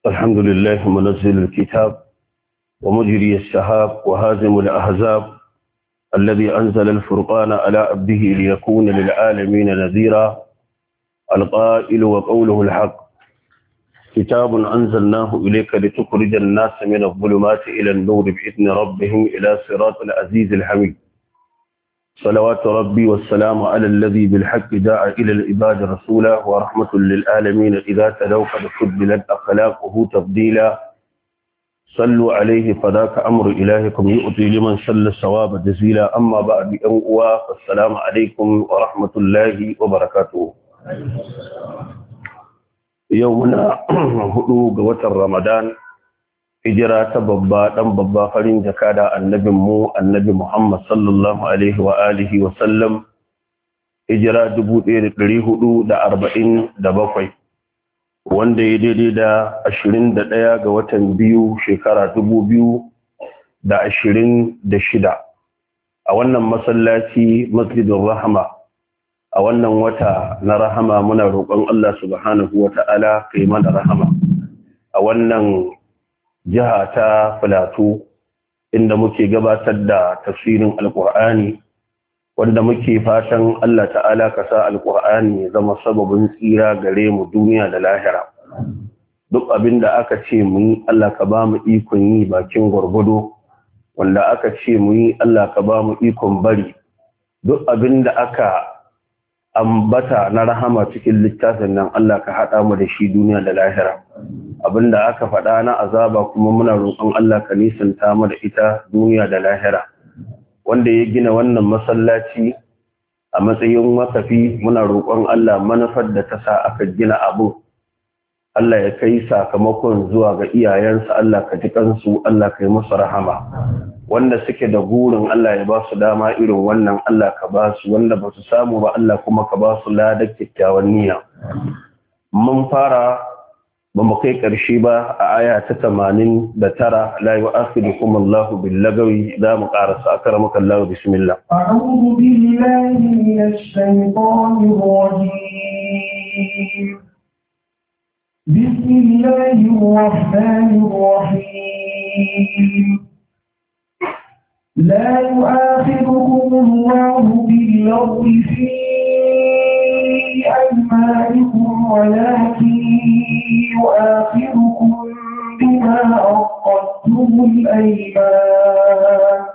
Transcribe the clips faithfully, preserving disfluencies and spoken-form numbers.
الحمد لله منزل الكتاب ومجري السحاب وهازم الأحزاب الذي أنزل الفرقان على عبده ليكون للعالمين نذيرا القائل وقوله الحق كتاب أنزلناه إليك لتخرج الناس من الظلمات إلى النور بإذن ربهم إلى صراط العزيز الحميد صلوات ربي والسلام على الذي بالحق جاء إلى العباد رسولا ورحمة للعالمين إذا تلوا قد فضلت أخلاقه تفضيلا صلوا عليه فذاك أمر إلهكم يؤتي لمن صلى الثواب جزيلا أما بعد أنقوا فالسلام عليكم ورحمة الله وبركاته يومنا هدو قوة رمضان hijira ta babba dan babba farin jaka da annabin mu annabi Muhammad sallallahu alaihi wa alihi wa sallam hijira dubu ɗaya da ɗari hudu da arba'in da bakwai wanda ya daidai da ashirin da ɗaya ga watan biyu shekara dubu biyu da ashirin da shida a wannan masallaci masjidin rahama a wannan wata na rahama muna roƙon Allah subhanahu wa ta'ala kai mana rahama a wannan jiha ta Filato inda muke gabatar da tafsirin alkur'ani wanda muke fatan Allah ta'ala ka sa alkur'ani ya zama sababin tsira gare mu duniya da lahira duk abinda aka ce mu yi Allah ka ba mu ikon yi bakin gwargwado wanda aka ce mu yi Allah ka ba mu ikon bari duk abinda aka ambata na rahama cikin littafin nan Allah ka haɗa mu da shi duniya da lahira abinda aka faɗa na azaba kuma muna roƙon Allah ka nisanta mu da ita duniya da lahira wanda ya gina wannan masallaci a matsayin wakafi muna roƙon Allah manufar da ta sa aka gina abu Allah ya kai sakamakon zuwa ga iyayensa Allah ka ji kansu Allah ka yi musu rahama wanda suke da gurin Allah ya ba su dama irin wannan Allah ka ba su wanda ba su samu ba Allah kuma ka ba su ladar kyakkyawan niyya mun fara ba mu kai ƙarshe ba a aya ta tamanin da tara la yu'akhidukum Allahu bil lagawi za mu karasa akramaka Allah bismillah a'udhu billahi minash shaitanir rajim bismillahir rahmanir rahim لا يؤاخذكم الله باللغو في أيمانكم ولكن يؤاخذكم بما عقدتم الأيمان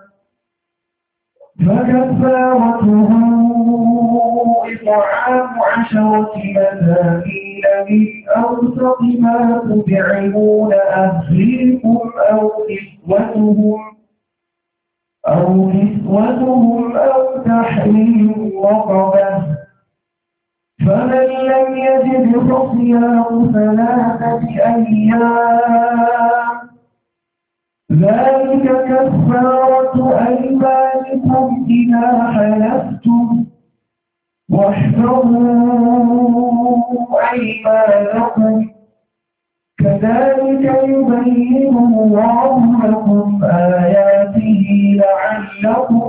فكفارته إطعام عشرة مساكين من أوسط ما تطعمون أهليكم أو كسوتهم أو نسوتهم أو تحرير رقبة فمن لم يجد فصيام ثلاثة أيام ذلك كفارة أيمانكم إذا حلفتم واحفظوا أيمانكم كذلك يبين الله لكم آياته لعلكم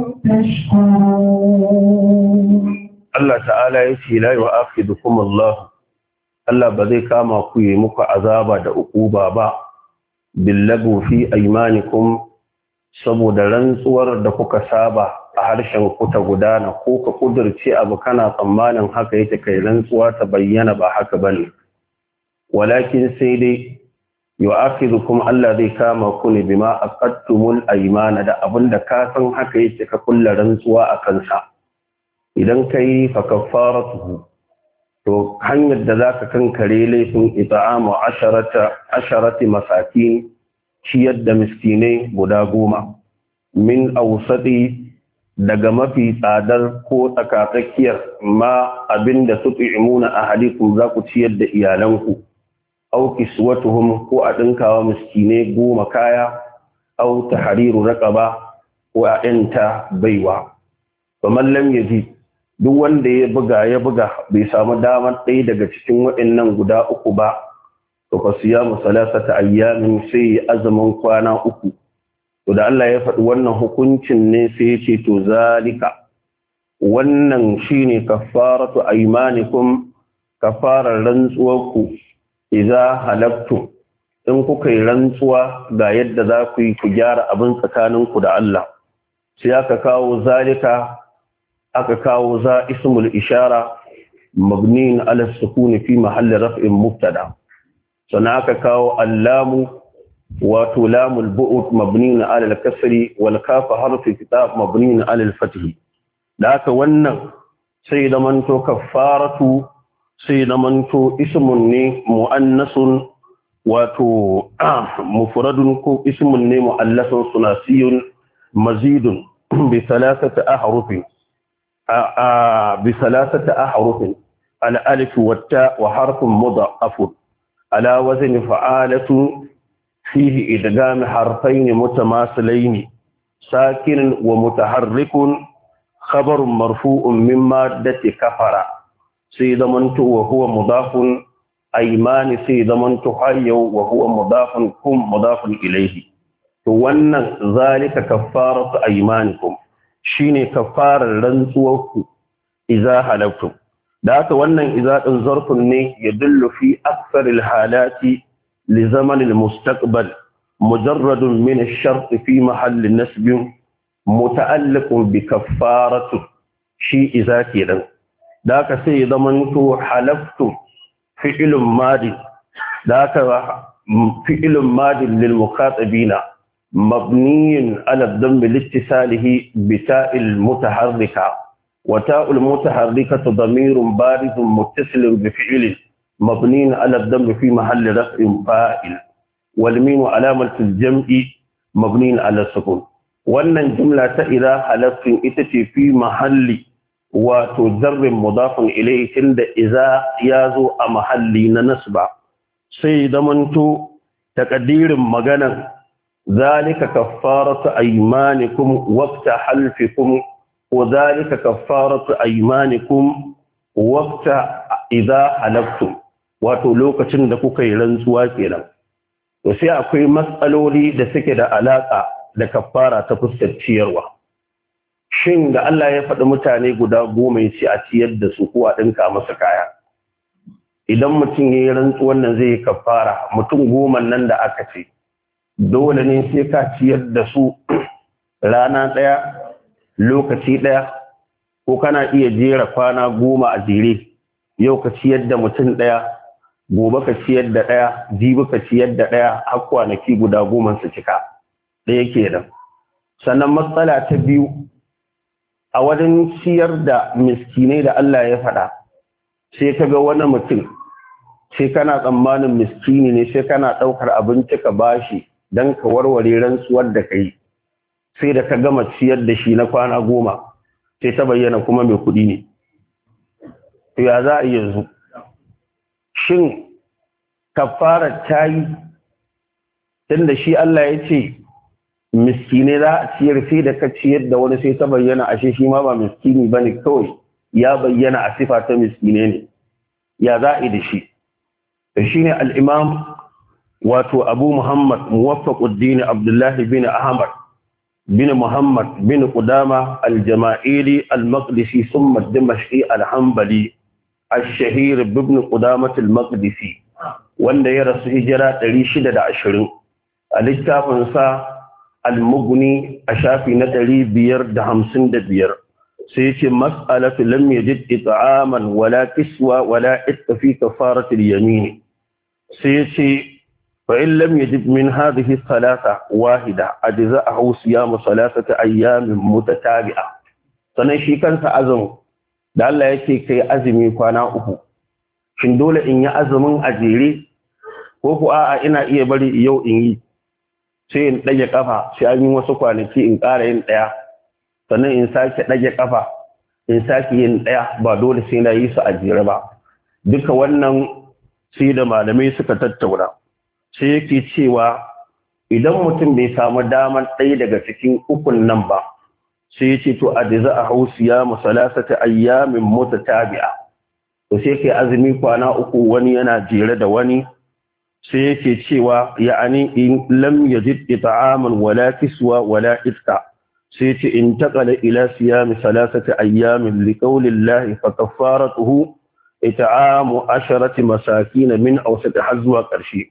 تشكرون Allah ta'ala ya ce la yu'akhidukum Allah Allah ba zai kama ku yi muku azaba da ukuba ba billagu fi aymanikum saboda rantsuwar da kuka saba a harshen ku ta gudana ko ka kudurce abu kana tsammanin haka yake kai rantsuwa ta bayyana ba haka bane walakin sai dai yu'akhidukum Allah zai kama ku ne bima aqadtumul aymana da abinda ka san haka yake ka kullar rantsuwa a kansa idan kai fa kaffaratuhu to hanyar da zaka kankare laifin it'amu asharata asharati masakin ciyar da miskinai guda goma min awsati daga mafi tsadar ko tsakatsakiyar ma abinda tut'imuna ahalikum zaku ciyar da iyalanku aw kiswatuhum ko a dinkawa miskinai goma kaya aw tahriru raqaba ko a yanta baiwa faman lam yaji duk wanda ya buga ya buga bai samu damar ɗaya daga cikin waɗannan guda uku ba to fa siyamu salasata ayyamin sai azumin kwana uku to da Allah ya faɗi wannan hukuncin ne sai ya ce to zalika wannan shine kaffaratu aymanikum kafarar rantsuwarku idza halaftum in kuka yi rantsuwa ga yadda za ku yi ku gyara abin tsakaninku da Allah sai aka kawo zalika aka kawo za ismul ishara mabniin ala sukuni fi mahalli raf'in mubtada sannan aka kawo allamu wato lamul bu'ud mabniin ala al-kasri wal kaf harfi kitab mabniin ala al-fath da haka wannan sai da manto kaffaratu sai da manto ismun ne muannasun wato mufradun ko ismun ne mu'allasun sunasiyun mazidun bi thalathati ahrufin bi thalathati ahrufin al alif wat ta wa harfun mudha'af ala wazn fa'alatu fihi idgham harfayn mutamathilayn sakin wa mutaharrikun khabarun marfu'un min maddati kafara sai zamanto wa huwa mudafun aymani sai zamanto hayyu wa huwa mudafun kum mudafun ilayhi to wannan zalika kaffaratu aymanikum shine kaffarar rantsuwarku idza halaktum da haka wannan idza din zarfun ne yadullu fi aktharil halati li zaman al mustaqbal mujarradun min ash-shart fi mahall nasb muta'alliqun bi kaffaratu shi idza kenan da haka sai zamanto halaftum فعل ماضي ذاك فعل ماضي للمخاطبين مبني على الضم لاتصاله بتاء المتحركة وتاء المتحركة ضمير بارز متصل بفعل مبني على الضم في محل رفع فاعل والميم علامة الجمع مبني على السكون wannan jumla ta idza halafin ita ce fi mahalli wato zarrin mudafin ilayhi tunda iza yazo a mahalli na nasba sai zamanto takaddirin maganan zalika kaffaratu aymanikum waqta halfikum wa zalika kaffaratu aymanikum waqta idza halaftum wato lokacin da kuka yi rantsuwa kenan to sai akwai matsaloli da suke da alaka da kaffara ta fuskar ciyarwa shin da Allah ya faɗi mutane guda goma ya ce a ciyar da su ko a ɗinka masa kaya idan mutum ya yi rantsuwan nan zai yi kafara mutum goma nan da aka ce dole ne sai ka ciyar da su rana ɗaya lokaci ɗaya ko kana iya jera kwana goma a jere yau ka ciyar da mutum ɗaya gobe ka ciyar da ɗaya jibi ka ciyar da ɗaya har kwanaki guda goma su cika ɗaya kenan sannan matsala ta biyu a wajen ciyar da miskinai da Allah ya faɗa sai ka ga wani mutum sai kana tsammanin miskini ne sai kana ɗaukar abinci ka bashi don ka warware rantsuwar da ka yi sai da ka gama ciyar da shi na kwana goma sai ta bayyana kuma mai kuɗi ne to ya za a yanzu shin kafarar ta yi tunda shi Allah ya ce miskine za a ciyar sai da ka ciyar da wani sai ta bayyana ashe shi ma ba miskini bane kawai ya bayyana a sifa ta miskine ne ya za'i da shi shine al-imam wato Abu Muhammad Muwaffaquddin Abdullah bin Ahmad bin Muhammad bin Qudama al-Jama'ili al-Maqdisi thumma ad-Dimashqi al-Hanbali al-shahir ibn Qudamah al-Maqdisi wanda ya rasu hijira ɗari shida da ashirin a littafin sa al-mughni a shafi na ɗari biyar da hamsin da biyar sai ce mas'alatu lam yajid it'aman wala kiswa wala itqa fi kafarati al-yamin sai ce fa in lam yajid min hadhihi thalatha wahida ajza'ahu siyam thalathati ayyamin mutatabi'a sanan shi kansa azumi da Allah yake kai azumi kwana uku shin dole in yi azumin ajere ko ku a'a ina iya bari yau in yi sai in ɗage ƙafa sai an yi wasu kwanaki in ƙara yin ɗaya sannan in sake ɗage ƙafa in sake yin ɗaya ba dole sai na yi su a jere ba duka wannan sai da malamai suka tattauna sai yake cewa idan mutum bai samu damar ɗaya daga cikin ukun nan ba sai ya ce to a da za a hau siya musalasata ayyamin mutatabi'a to sai kai azumi kwana uku wani yana jere da wani sai yake cewa ya'ani in lam yajid it'aman wala kiswa wala itqa sai ce in taqala ila siyam salasati ayyamin liqawli llahi fa kaffaratuhu it'amu asharati masakin min awsat hazwa qarshi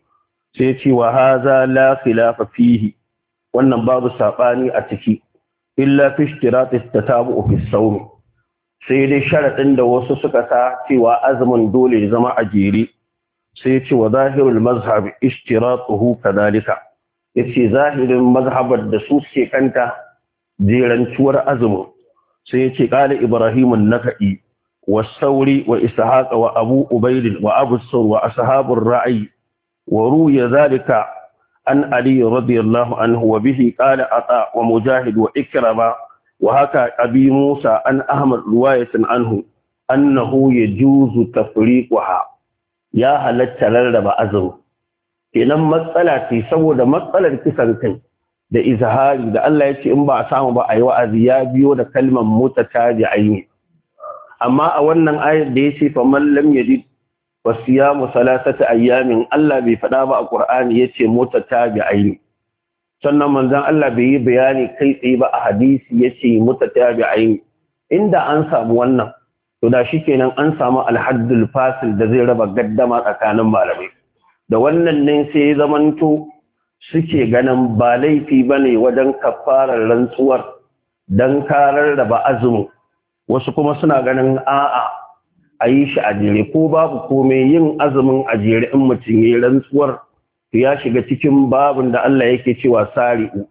sai ce wa haza la khilafa fihi wannan babu sabani a ciki illa fi ishtirat at-tatabu fi as-sawm sai dai sharadin da wasu suka sa cewa azumin dole ya zama a jere sai ce wa zahirul mazhab ishtiratuhu kadhalika yace zahirin mazhabar da su suke kanta jerantuwar azumin sai yace qala ibrahim an-nakai was-sawri wa ishaq wa abu ubayd wa abu sur wa ashabur ra'i wa ruya dhalika an ali radiyallahu anhu wa bihi qala ata wa mujahid wa ikrama wa haka abi musa an ahmad riwayatan anhu annahu yajuzu tafriquha ya halatta rarraba azumi kenan matsala ce saboda matsalar kisan kai da izhari da Allah ya ce in ba a samu ba a yi wa'azi ya biyo da kalmar mutatabi'ain amma a wannan ayar da yace fa man lam yajid wasiyamu salasata ayyamin Allah bai faɗa ba a Qur'ani yace mutatabi'ain sannan manzon Allah bai yi bayani kai tsaye ba a hadisi yace mutatabi'ain inda an samu wannan to da shikenan an samu alhaddul fasil da zai raba gaddama tsakanin malamai da wannan ne sai zamanto suke ganin ba laifi bane wajen kafarar rantsuwar dan karar da ba azumi wasu kuma suna ganin a'a ayi shi a jere ko babu komai yin azumin a jere in mutum yayin rantsuwar ya shiga cikin babin da Allah yake cewa sari'u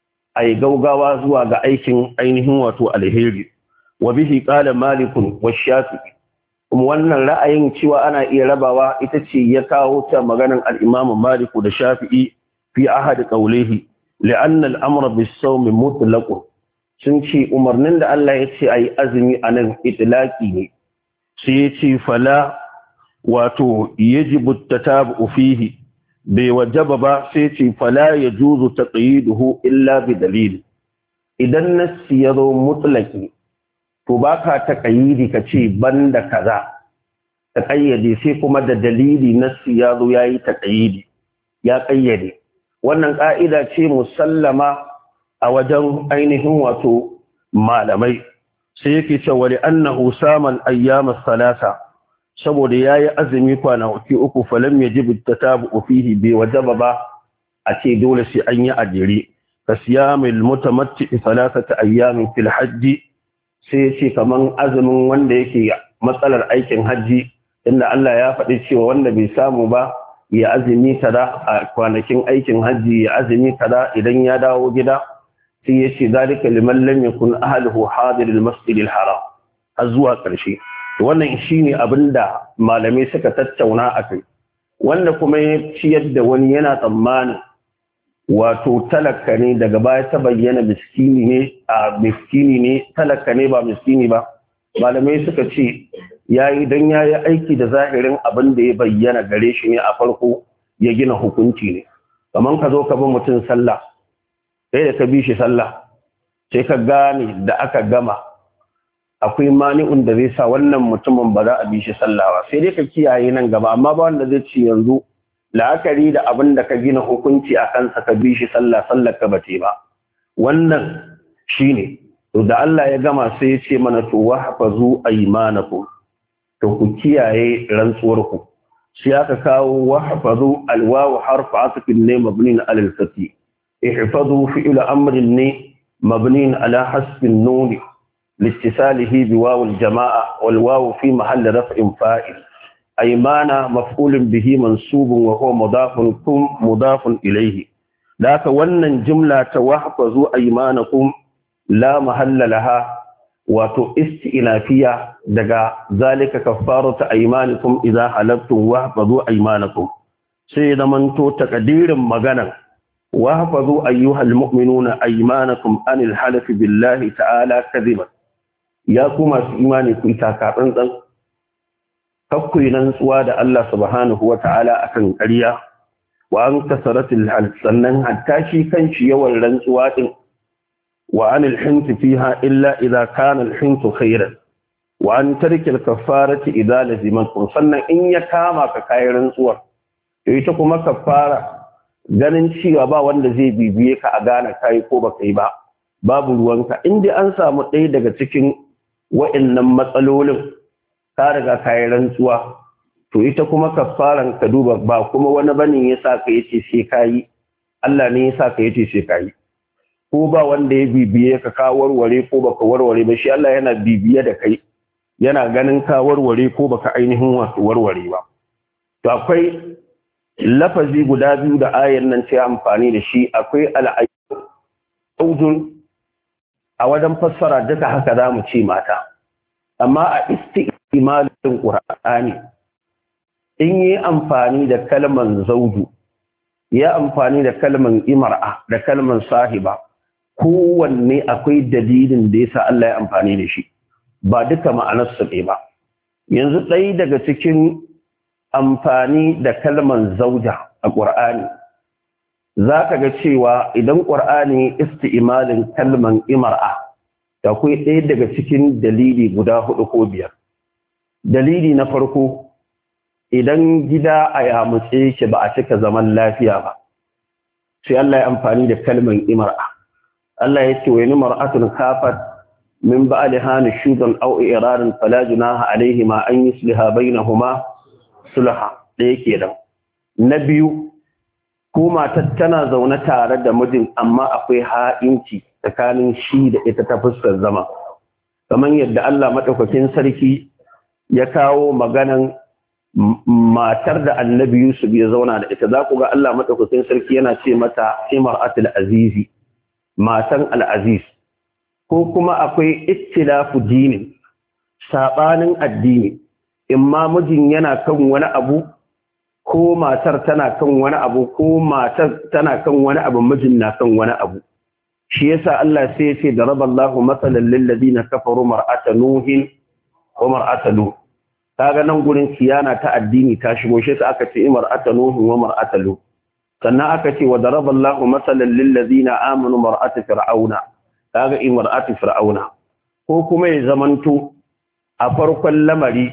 ai gaugawa zuwa ga aikin ainihin wato alheri wa bihi qala malikun wash-shafi'i wannan ra'ayin cewa ana iya rabawa ita ce ya kawo ta maganan al-imam maliku da shafi'i fi ahad qawlihi li'anna al-amra bis-sawm mutlaq sun ce umarnin da Allah ya ce ayi azumi anan itlaqi ne sai ya ce fala wato yajibu at-tatabu fihi bai wajaba ba sai ce fala yajuzu taqyiduhu illa bi dalil idan nassi yazo mutlaqi to baka taqyidi kace banda kaza taqayyade sai kuma da dalili nassi yazo yayi taqyidi ya qayyade wannan ka'ida ce musallama a wajen ainihin wato malamai sai yake cewa li annahu sama al-ayyam ath-thalatha saboda yayi azumi kwana uku falam yajibu at-tatabu fihi bi wajaba ba a ce dole sai an yi ajiri kasiyamil mutamatti thalathata ayyamin fil hajj sai ce kaman azumin wanda yake matsalar aikin haji inda Allah ya faɗi cewa wanda bai samu ba ya azumi kada a kwanakin aikin haji ya azumi kada idan ya dawo gida sai ya ce zalika liman lam yakun ahluhu hadir al-masjid al-haram har zuwa ƙarshe wannan shine abinda malamai suka tattauna akai wanda kuma ya ciyar da wani yana tsammani wato talaka ne daga baya ta bayyana miskini ne a miskini ne talaka ne ba miskini ba malamai suka ce yayi dan yayi aiki da zahirin abin da ya bayyana gare shi ne a farko ya gina hukunci ne kaman ka zo ka bi mutum sallah sai da ka bi shi sallah sai ka gane da aka gama akwai mani'un da zai sa wannan mutumin ba za a bi shi sallah ba sai dai ka kiyaye nan gaba amma ba wanda zai ci yanzu la'akari da abin da ka gina hukunci a kansa ka bi shi sallah sallar ka bace ba wannan shine to da Allah ya gama sai ya ce mana to wahfazu aymanakum to ku kiyaye rantsuwar ku sai aka kawo wahfazu alwawu harfu atfin ne mabnin ala al-fath ihfazu fi'l amrin ne mabnin ala hasbin nun لاتصاله بواو الجماعة والواو في محل رفع فاعل أيمانا مفعول به منصوب وهو مضاف كم مضاف إليه ذاك ونن جملة واحفظوا أيمانكم لا محل لها وتستئنافية دقا ذلك كفارة أيمانكم إذا حلفتم واحفظوا أيمانكم سيدا من تو تقدير مغانا واحفظوا أيها المؤمنون أيمانكم عن الحلف بالله تعالى كذبا ya kuma su imani ku taka tsantsan kakku nan tsuwa da Allah subhanahu wata'ala akan ƙarya wa an kasaratil hal sannan hatta shi kanshi yawan rantsuwa din wa anil hint fiha illa idza kana al hint khairan wa an tarki al kafarati idza lazimat sannan in ya kama ka kai rantsuwar to ita kuma kafara ganin cewa ba wanda zai bibiye ka a gane kai ko baka yi ba babu ruwanka inda an samu ɗaya daga cikin wa'annan matsalolin ka riga kayi rantsuwa to ita kuma kafaran ka duba ba kuma wani bane ya sa ka yace sai kai Allah ne ya sa ka yace sai kai ko ba wanda ya bibiye ka ka warware ko baka warware ba shi Allah yana bibiye da kai yana ganin ka warware ko baka ainihin wasu warware ba to akwai lafazi guda biyu da ayan nan sai amfani da shi akwai al'audun a wajen fassara duka haka za mu ce mata amma a istimalin qur'ani in yi amfani da kalman zauju ya amfani da kalman imra'a da kalman sahiba kowanne akwai dalilin da yasa Allah ya amfani da shi ba duka ma'anarsu ne ba yanzu ɗaya daga cikin amfani da kalman zauja a ƙur'ani za ka ga cewa idan ƙur'ani isti'imalin kalman imar'a da akwai ɗaya daga cikin dalili guda hudu ko biyar dalili na farko idan gida a yamutse shi ba a cika zaman lafiya ba sai Allah ya amfani da kalman imar'a Allah ya ce wa ni mar'atun kafat min ba'liha nushudan aw iradan fala junaha alaihima an yusliha bainahuma sulha da yake da na biyu ko matar tana zaune tare da mijin amma akwai ha'inci tsakanin shi da ita ta fuskar zama kamar yadda Allah madaukakin sarki ya kawo maganan matar da Annabi Yusuf ya zauna da ita za ku ga Allah madaukakin sarki yana ce mata imaratul azizi matan al-aziz ko kuma akwai ittilafu dini sabanin addini imma mijin yana kan wani abu ko matar tana kan wani abu ko matar tana kan wani abu mijin na kan wani abu shi yasa Allah sai ya ce daraballahu masalan lil ladina kafaru mar'ata nuhin wa mar'ata lut kaga nan gurin kiyana ta addini ta shigo shi sai aka ce mar'ata nuhin wa mar'ata lut sannan aka ce wa daraballahu masalan lil ladina amanu mar'ata fir'auna kaga mar'ata fir'auna ko kuma ya zamanto a farkon lamari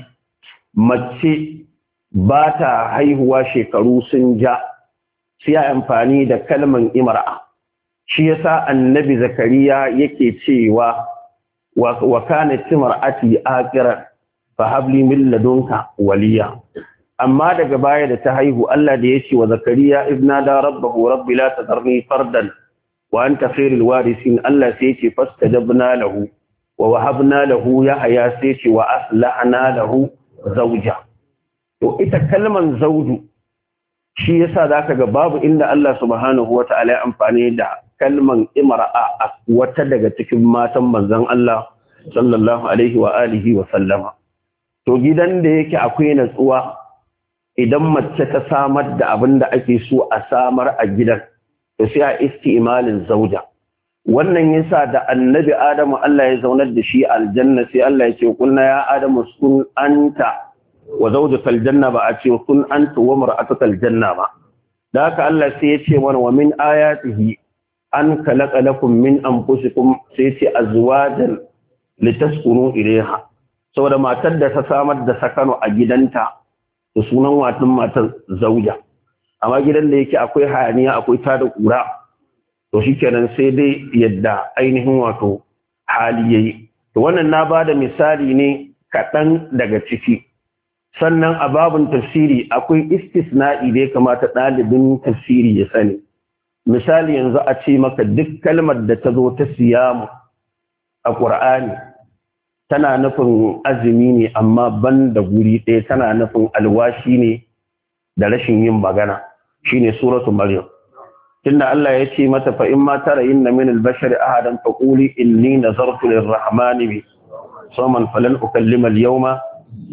mace ba ta haihuwa shekaru sun ja sai ya amfani da kalman imra'a shi yasa annabi zakariya yake cewa wa kanat imra'ati aqiran fa habli min ladunka waliya amma daga baya da ta haihu Allah da yace wa zakariya ibna da rabbahu rabbi la tadarni fardan wa anta khairul warisin Allah sai yace fastajabna lahu wa wahabna lahu yahya sai yace wa aslahna lahu zauja to ita kalman zauju shi yasa zaka ga babu inda Allah subhanahu wata'ala ya amfani da kalman imra'a a wata daga cikin matan manzon Allah sallallahu alaihi wa alihi wa sallama to gidan da yake akwai natsuwa idan mace ta samar da abin da ake so a samar a gidan to sai a istimalin zauja wannan yasa da annabi Adamu Allah ya zaunar da shi aljanna sai Allah ya ce kunna ya Adamu sun anta wa zawjaka aljanna ba a ce kun anta wa mar'atuka aljanna ba da haka Allah sai ya ce mana wa min ayatihi an khalaqa lakum min anfusikum sai ya ce azwajan litaskunu ilayha saboda matar da ta samar da sakano a gidanta da sunan watan matar zauja amma gidan da yake akwai hayaniya akwai tada kura to shikenan sai dai yadda ainihin wato hali yayi to wannan na bada misali ne kaɗan daga ciki sannan a babun tafsiri akwai istisna'i da ya kamata ɗalibin tafsiri ya sani misali yanzu a ce maka duk kalmar da ta zo ta siyamu a ƙur'ani tana nufin azumi ne amma ban da guri ɗaya tana nufin alwashi ne da rashin yin magana shine suratu maryam tunda Allah ya ce mata fa in ma tara inna min al-bashari ahadan faquli inni nazartu lir-rahmani bi sawman falan ukallima al-yawma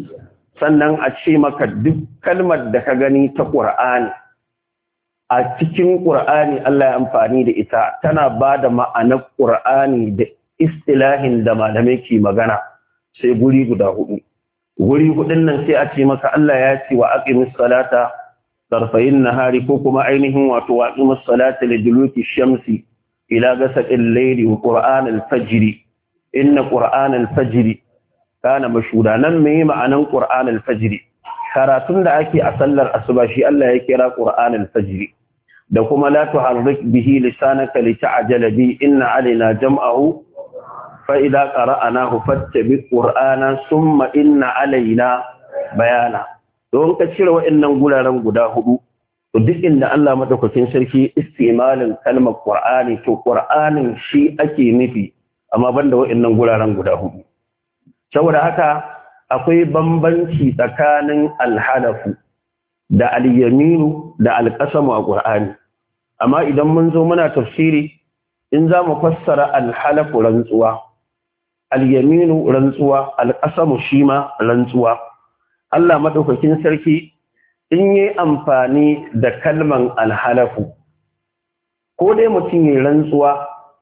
sannan a ce maka duk kalmar da ka gani ta Qur'ani a cikin Qur'ani Allah ya amfani da ita tana bada ma'anar Qur'ani da istilahin da malamai ke magana sai guri guda hudu guri hudun nan sai a ce maka Allah ya ce wa aqimis salata tarfayin nahari ko kuma ainihin wato wa aqimis salata liduluki shamsi ila ghasaqil layli wa qur'an al-fajr inna qur'an al-fajr kana mashhuda nan me ma'anan qur'an al-fajr karatun da ake a sallar asuba shi Allah ya kira qur'an al-fajr da kuma la tuharrik bihi lisanaka lita'jala bi inna alaina jam'ahu فإذا قرأناه فاتبع قرآنا ثم إن علينا بيانا don ka cire waɗannan guraren guda hudu to duk inda Allah madaukakin sarki istimalin kalmar Qur'ani to Qur'anin shi ake nufi amma banda waɗannan guraren guda hudu saboda haka akwai bambanci tsakanin alhalafu da al-yaminu da al-qasamu a Qur'ani amma idan mun zo muna tafsiri in za mu fassara alhalafu rantsuwa al-yaminu rantsuwa al-qasamu shima rantsuwa Allah madaukakin sarki in yi amfani da kalman alhalafu ko dai mutum yi rantsuwa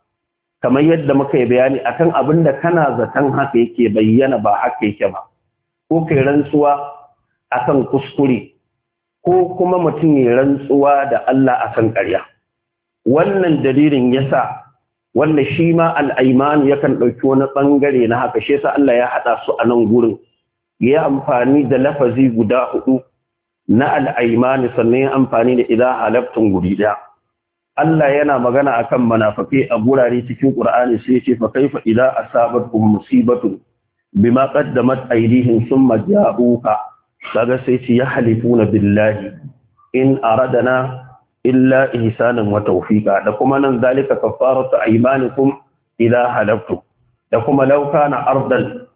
kamar yadda muka yi bayani akan abin da kana zaton haka yake bayyana ba haka yake ba ko kai rantsuwa akan kuskure ko kuma mutum yi rantsuwa da Allah akan ƙarya wannan dalilin yasa wanda shi ma al-ayman yakan dauki wani bangare na haka shi yasa Allah ya hada su a nan gurin ya amfani da lafazi guda hudu na al-ayman sannan ya amfani da idza halaftum guri daya Allah yana magana akan munafiki a gurare cikin Qur'ani sai ya ce fa kaifa idza asabatkum musibatu bima qaddamat aydihim thumma ja'uka kaga sai ce yahlifuna billahi in aradana illa ihsanan wa tawfiqa da kuma nan zalika kafaratu aymanikum idza halaftum da kuma law kana ardan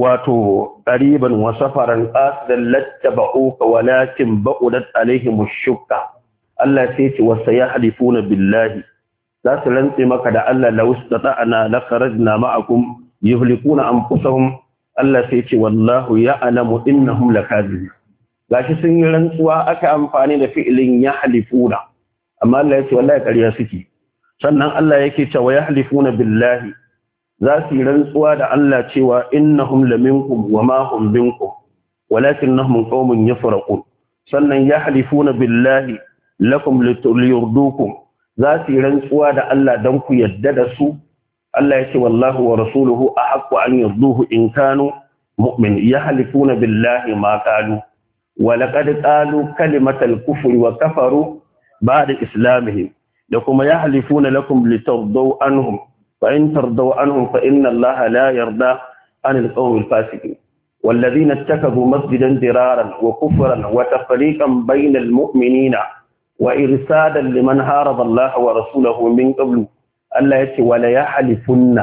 wato qariban wa safaran qasdan lattaba'uka walakin ba'udat alaihim ash-shukka Allah sai ce wasayahlifuna billahi za su rantse maka da Allah law istata'na la kharajna ma'akum yuhlikuna anfusahum Allah sai ce wallahu ya'lamu innahum lakazibun gashi sun yi rantsuwa aka amfani da fi'ilin yahlifuna amma Allah ya ce wallahi ƙarya suke sannan Allah yake cewa yahlifuna billahi za su yi rantsuwa da Allah cewa innahum laminkum wama hum minkum walakinnahum qaumun yafraqun sannan yahlifuna billahi lakum liyurdukum za su yi rantsuwa da Allah dan ku yadda da su Allah ya ce wallahu wa rasuluhu ahaqqu an yurduhu in kanu mu'min yahlifuna billahi ma qalu wa laqad qalu kalimatal kufri wa kafaru بعد إسلامهم لكم يحلفون لكم لترضوا عنهم فإن ترضوا عنهم فإن الله لا يرضى عن القوم الفاسقين والذين اتخذوا مسجدا ضرارا وكفرا وتفريقا بين المؤمنين وإرسادا لمن هارب الله ورسوله من قبل الله يتي ولا يحلفن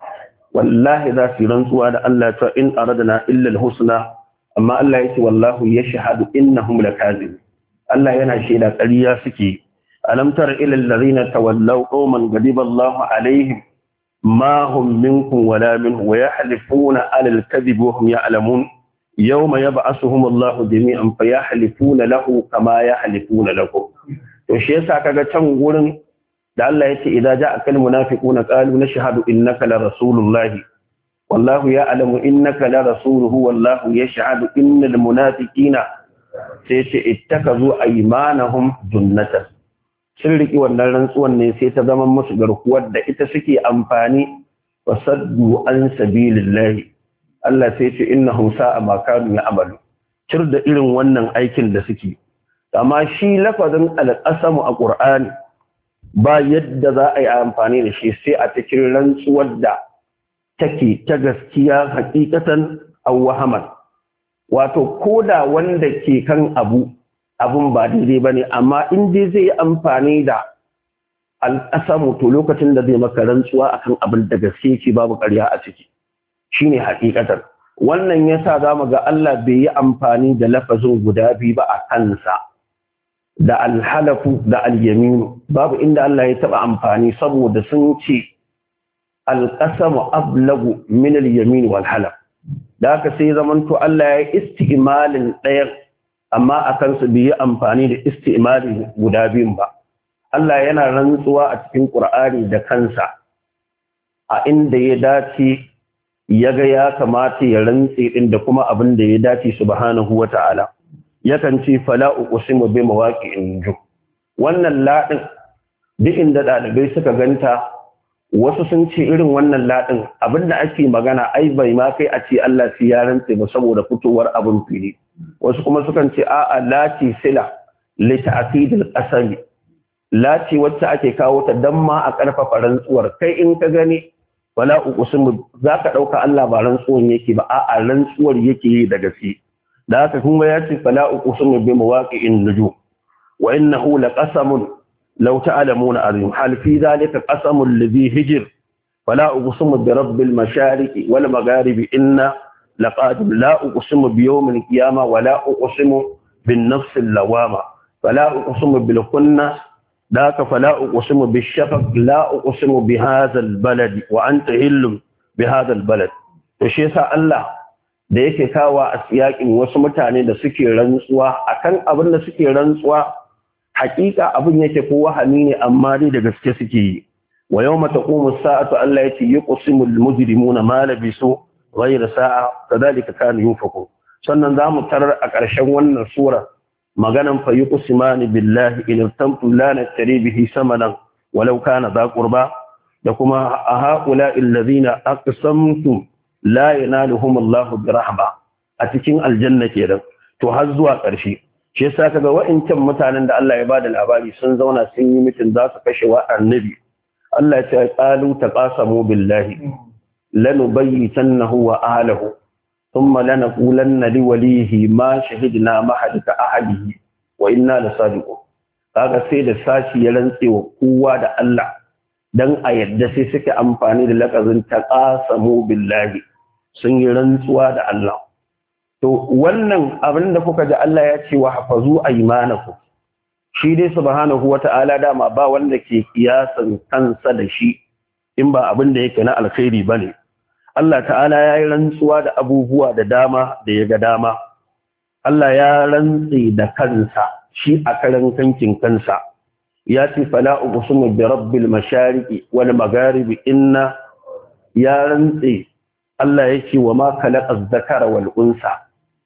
والله ذا سيرنسوا الله فإن أردنا إلا الحسنى أما الله يتي والله يشهد إنهم لكاذبون Allah yana shaida ƙarya suke alam tara ila allazina tawallaw qauman ghadiba Allahu alaihim ma hum minkum wala minhum wa yahlifuna ala al-kadhib wa hum ya'lamun yawma yab'asuhum Allahu jami'an fa yahlifuna lahu kama yahlifuna lakum to shi yasa kaga can gurin da Allah yace idza ja'aka al-munafiquna qalu nashhadu innaka la rasulullah wallahu ya'lamu innaka la rasuluhu wallahu yashhadu innal munafiqina sai ce ittakazu aymanahum junnatan sun riki wannan rantsuwan ne sai ta zama musu garkuwar da ita suke amfani wasaddu an sabilillahi Allah sai ce innahum sa'a ma kanu ya'malu cir da irin wannan aikin da suke amma shi lafazin al-qasamu a Qur'ani ba yadda za a yi amfani da shi sai a cikin rantsuwar da take ta gaskiya hakikatan aw wahaman wato koda wanda ke kan abu abun ba daidai bane amma in dai zai yi amfani da al'asamu to lokacin da zai maka rantsuwa akan abin da gaske yake babu ƙarya a ciki shine hakikatan wannan yasa zamu ga Allah bai yi amfani da lafazin guda biyu ba a kansa da alhalafu da alyaminu babu inda Allah ya taba amfani saboda sun ce alqasamu ablagu min alyamin wal halaf da haka sai zamanto Allah ya isti'malin ɗayan amma a kansu bai yi amfani da isti'malin guda biyun ba Allah yana rantsuwa a cikin Qur'ani da kansa a inda ya dace ya ga ya kamata ya rantse din da kuma abin da ya dace subhanahu wata'ala yakan ce fala uqsimu bi mawaqi'in nujum wannan ladin duk inda dalibai suka ganta wasu sun ce irin wannan ladin abinda ake magana ai bai ma kai a ce Allah sai ya rantse ba saboda fitowar abin fili wasu kuma sukan ce a'a lati sila li ta'kidil qasami lati wacce ake kawo ta dan ma a karfafa rantsuwar kai in ka gani wala uqsimu zaka dauka Allah ba rantsuwan yake ba a'a rantsuwar yake yi da gaske da haka kuma ya ce fala uqsimu bi mawaqi'in nujum wa innahu laqasamun law ta'lamuna azim hal fi dhalika qasamul ladhi hijr fala uqsimu bi rabbil mashariqi wal magharibi inna laqadim la uqsimu bi yawmil qiyamah wa la uqsimu bin nafsil lawama fala uqsimu bil kunnas ذاك فلا أقسم بالشفق لا أقسم بهذا البلد وأنت هل بهذا البلد shi yasa Allah da yake kawa a siyakin wasu mutane da suke rantsuwa akan abin da suke rantsuwa hakika abin yake ko wahami ne amma dai da gaske suke yi wa yawma taqumu as-sa'atu Allah yati yuqsimu al-mujrimuna ma labisu ghayra sa'a kadhalika kana yunfaku sannan zamu tarar a ƙarshen wannan sura maganan fa yuqsimani billahi in tamtu la nashtari bihi samanan walau kana dha qurba da kuma haula alladhina aqsamtum la yanaluhum Allahu birahma a cikin aljanna kenan to har zuwa ƙarshe shi yasa kaga wa'incan mutanen da Allah ya bada labari sun zauna sun yi mitin za su kashe wa annabi Allah ya ce qalu taqasamu billahi lanubayyitannahu wa ahlihi ثم لنقولن لوليه ما شهدنا محدث أحده وإنا لصادقون kaga sai da sashi ya rantse wa kowa da Allah dan a yadda sai suke amfani da lakazin taqasamu billahi sun yi rantsuwa da Allah to wannan abin da kuka ji Allah ya ce wa hafazu aymanakum shi dai subhanahu wata'ala dama ba wanda ke kiyasan kansa da shi in ba abin da yake na alkhairi bane Allah ta'ala ya yi rantsuwa da abubuwa da dama da ya ga dama. Allah ya rantsi da kansa, shi a karan kankin kansa. Ya ce, Fala uqsimu bi rabbil mashariqi wal magharibi inna ya rantsi. Allah ya ce wa ma khalaqa az-zakara wal unsa.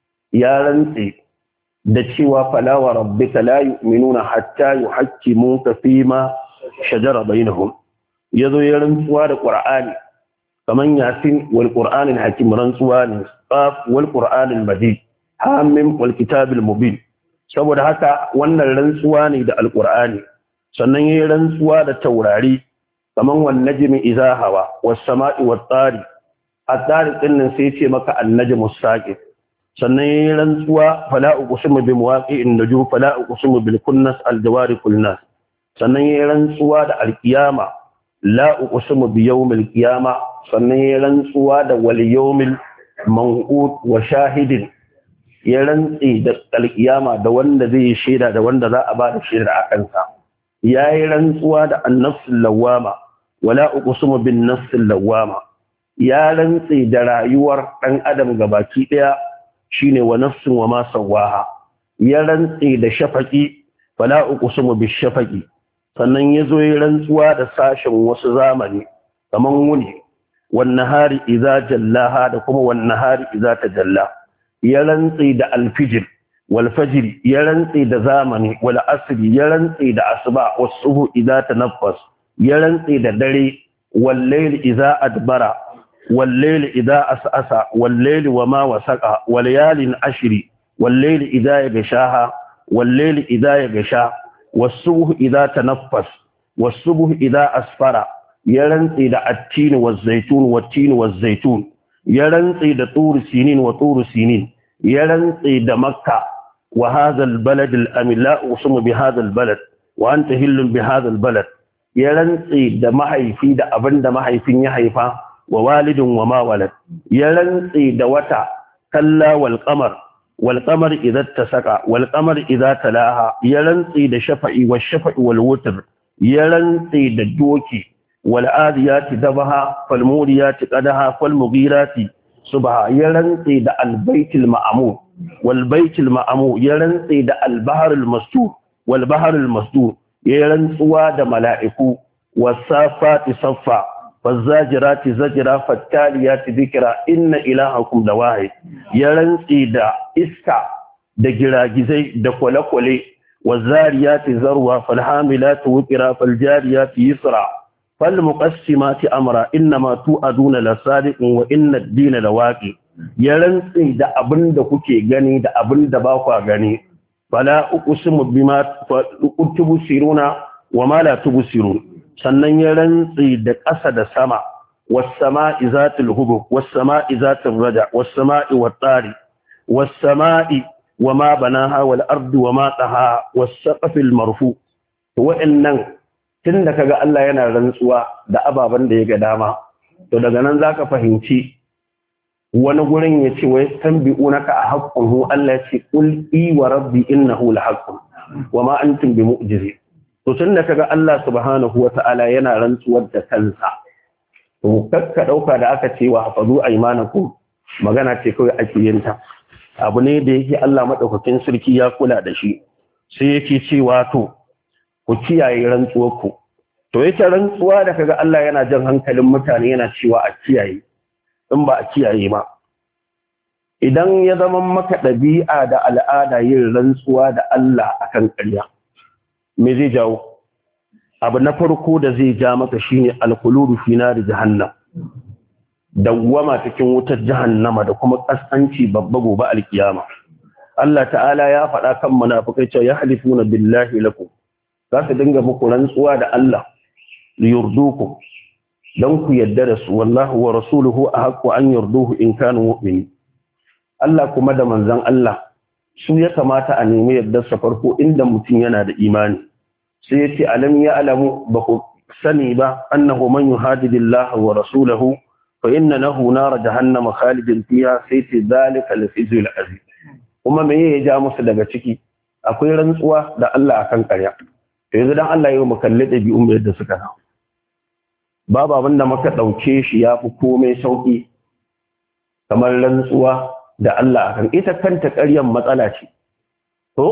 Ya rantsi da cewa fala wa rabbika la yu'minuna hatta yuhaqqimuka fima shajara bainahum. Yazo ya rantsuwa da Qur'ani. kaman yasin wal qur'anil hakim rantsuwa ne qaf wal qur'anil majid hamim wal kitabil mubin saboda haka wannan rantsuwa ne da alqur'ani sannan yayin rantsuwa da taurari kaman wan najmi idha hawa was sama'i wat tari at-tari din nan sai ce maka an-najmu as-saqib sannan yayin rantsuwa fala uqsimu bi mawaqi'in nujum fala uqsimu bil kunnas al-jawari kulnas sannan yayin rantsuwa da al-qiyama la uqsimu bi yawmil qiyama sannan yayin rantsuwa da wal yawmil maw'ud wa shahidin ya rantsi da al-qiyama da wanda zai shaida da wanda za a ba da shaida a kansa yayi rantsuwa da an-nafsul lawama wala uqsimu bin nafsil lawama ya rantsi da rayuwar dan adam gabaki daya shine wa nafsin wa ma sawaha ya rantsi da shafaqi fala uqsimu bis shafaqi sannan yazo ya rantsuwa da sashin wasu zamani kaman wuni wan nahari idza jallaha da kuma wan nahari idza tajalla ya rantsi da alfijir wal fajr ya rantsi da zamani wal asri ya rantsi da asuba was subh idza tanaffas ya rantsi da dare wal layl idza adbara wal layl idza asasa wal layl wama wasaqa wal layalin ashri wal layl idza yaghshaha wal layl idza yaghsha was subh idza tanaffas was subh idza asfara ya rantsi da at-tin waz zaytun wat tin waz zaytun ya rantsi da tur sinin wa tur sinin ya rantsi da makka wa hadha al-balad al-amin la usmu bi hadha al-balad wa anta hillun bi hadha al-balad ya rantsi da mahaifi da abinda mahaifin ya haifa wa walidin wa ma walad ya rantsi da wata kalla wal qamar wal qamar idza tasaqa wal qamar idza talaha ya rantsi da shafa'i wash shafa'i wal wutr ya rantsi da doki wal adiyati dabaha fal muriyati qadaha fal mughirati subha ya rantsi da al baitul ma'mur wal baitul ma'mur ya rantsi da al bahr al mastur wal bahr al mastur ya rantsuwa da mala'iku wasafati saffa fazajirati zajra fattaliyati dhikra inna ilahakum lawahid ya rantsi da iska da giragizai da kwale-kwale wazariyati zarwa falhamilati wukira faljariyati yusra falmuqassimati amra inma tu'aduna lasadiqun wa inna ad-dina lawaqi ya rantsi da abinda kuke gani da abinda ba ku gani fala uqsimu bima tubsiruna wa ma la tubsirun sannan ya rantsi da ƙasa da sama was sama'i zatul hubub was sama'i zatul raja was sama'i wat tari was sama'i wama banaha wal ardi wama taha was saqafil marfu to wa'annan tunda kaga Allah yana rantsuwa da ababan da ya ga dama to daga nan zaka fahimci wani gurin ya ce wai tanbi'unaka a haqqun Allah ya ce qul i wa rabbi innahu la haqqun wama antum bi mu'jizin to tunda kaga Allah subhanahu wata'ala yana rantsuwar da kansa to kakka dauka da aka ce wa hafazu aymanakum magana ce kawai ake yin ta abu ne da yake Allah madaukakin sarki ya kula da shi sai yake cewa to ku kiyaye rantsuwar ku to ita rantsuwa da kaga Allah yana jan hankalin mutane yana cewa a kiyaye in ba a kiyaye ba idan ya zama maka ɗabi'a da al'ada yin rantsuwa da Allah akan ƙarya me zai jawo abu na farko da zai ja maka shine al-khuludu fi nar jahannam dawwama cikin wutar jahannama da kuma kasanci babba gobe alkiyama Allah ta'ala ya faɗa kan munafikai cewa yahlifuna billahi lakum za su dinga muku rantsuwa da Allah liyurdukum dan ku yadda da su wallahu wa rasuluhu ahqqu an yurduhu in kanu mu'minin Allah kuma da manzon Allah su ya kamata a nemi yadda sa farko inda mutum yana da imani sai yace alam ya alamu ba ku sani ba annahu man yuhadidillahi wa rasuluhu fa inna lahu nar jahannama khalidin fiha sai ce zalika al-fizul azim kuma me ya ja musu daga ciki akwai rantsuwa da Allah akan ƙarya to yanzu dan Allah yau mu kalli dabi'un yadda suka na babu abin da muka dauke shi yafi komai sauki kamar rantsuwa da Allah akan ita kanta ƙaryan matsala ce to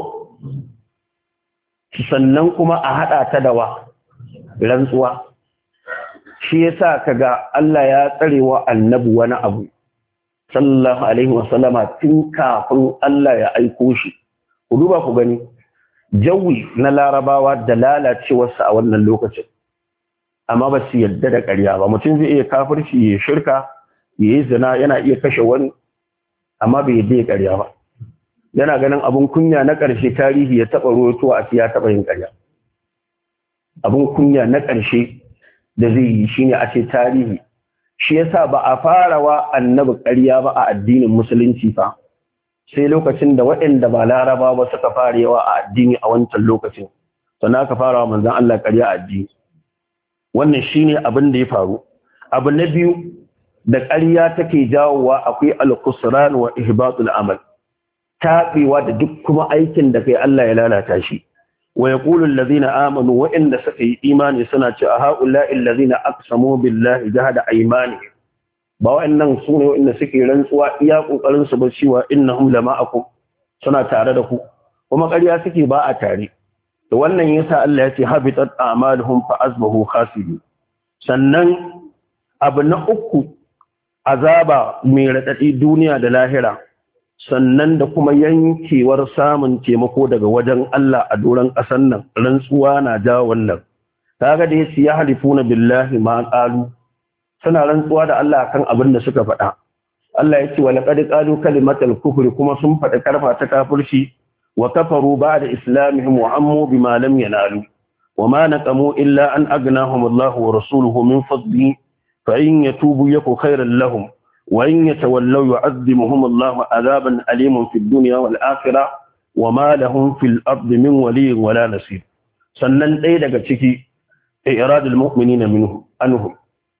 sannan kuma a hada ta da wa rantsuwa shi yasa kaga Allah ya tsarewa annabi wani abu sallallahu alaihi wasallama tun kafin Allah ya aiko shi ku duba ku gani jawi na larabawa da lalacewarsa a wannan lokacin amma ba su yadda da ƙarya ba mutum zai iya kafirci ya shirka ya yi zina yana iya kashe wani amma bai yadda ya ƙarya ba yana ganin abun kunya na ƙarshe tarihi ya taɓa roto a ya taɓa yin ƙarya abun kunya na ƙarshe da zai yi shine a ce tarihi shi yasa ba a fara wa annabi ƙarya ba a addinin musulunci fa sai lokacin da waɗanda ba laraba ba suka fara yawa a addini a wancan lokacin sannan aka fara wa manzon Allah ƙarya a addini wannan shine abin da ya faru abu na biyu da ƙarya take jawowa akwai al-khusran wa ihbatul amal taɓewa da duk kuma aikin da kai Allah ya lalata shi wa yaqulu allazina amanu wa inda suka yi imani suna cewa haula'i allazina aqsamu billahi jahada aymanihim ba wa'annan sune wa'anda suke rantsuwa iya kokarin su ba cewa innahum lama'akum suna tare da ku kuma ƙarya suke ba a tare to wannan yasa Allah ya ce habitat a'maluhum fa asbahu khasirin sannan abu na uku azaba mai radadi duniya da lahira sannan da kuma yankewar samun taimako daga wajen Allah a doron ƙasar nan rantsuwa na ja wannan kaga da yace ya halifuna billahi ma qalu suna rantsuwa da Allah kan abin da suka faɗa Allah yace wa laqad qalu kalimatal kufri kuma sun faɗi karfa ta kafirci wa kafaru ba'da islamihim wa ammu bima lam yanalu wama naqamu illa an agnahum Allah wa rasuluhu min fadli fa in yatubu yaku khairan lahum وإن يتولوا يعذبهم الله عذابا أليما في الدنيا والآخرة وما لهم في الأرض من ولي ولا نصير sannan ɗaya daga ciki iradul mu'minina minhu anhum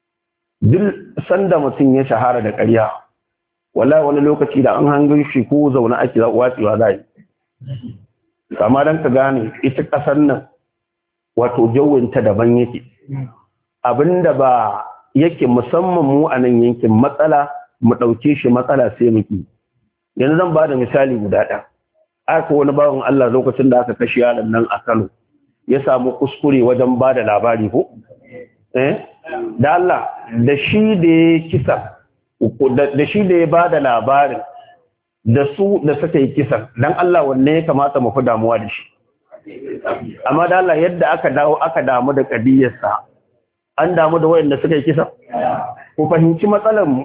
duk sanda mutum ya shahara da ƙarya wala wani lokaci da an hango shi ko zaune ake watsewa zai amma dan ka gane ita ƙasar nan wato jawinta daban yake abinda ba yake musamman mu a nan yankin matsala mu ɗauke shi matsala sai muki yanzu zan ba da misali guda ɗaya aka wani bawan Allah lokacin da aka kashe yaron nan a Kano ya samu kuskure wajen ba da labari ko eh da Allah da shi da ya kisa da shi da ya ba da labarin da su da suka yi kisan dan Allah wanne ya kamata mu fi damuwa da shi amma da Allah yadda aka dawo aka damu da kadiyarsa an damu da wayanda suka yi kisa ku fahimci matsalar mu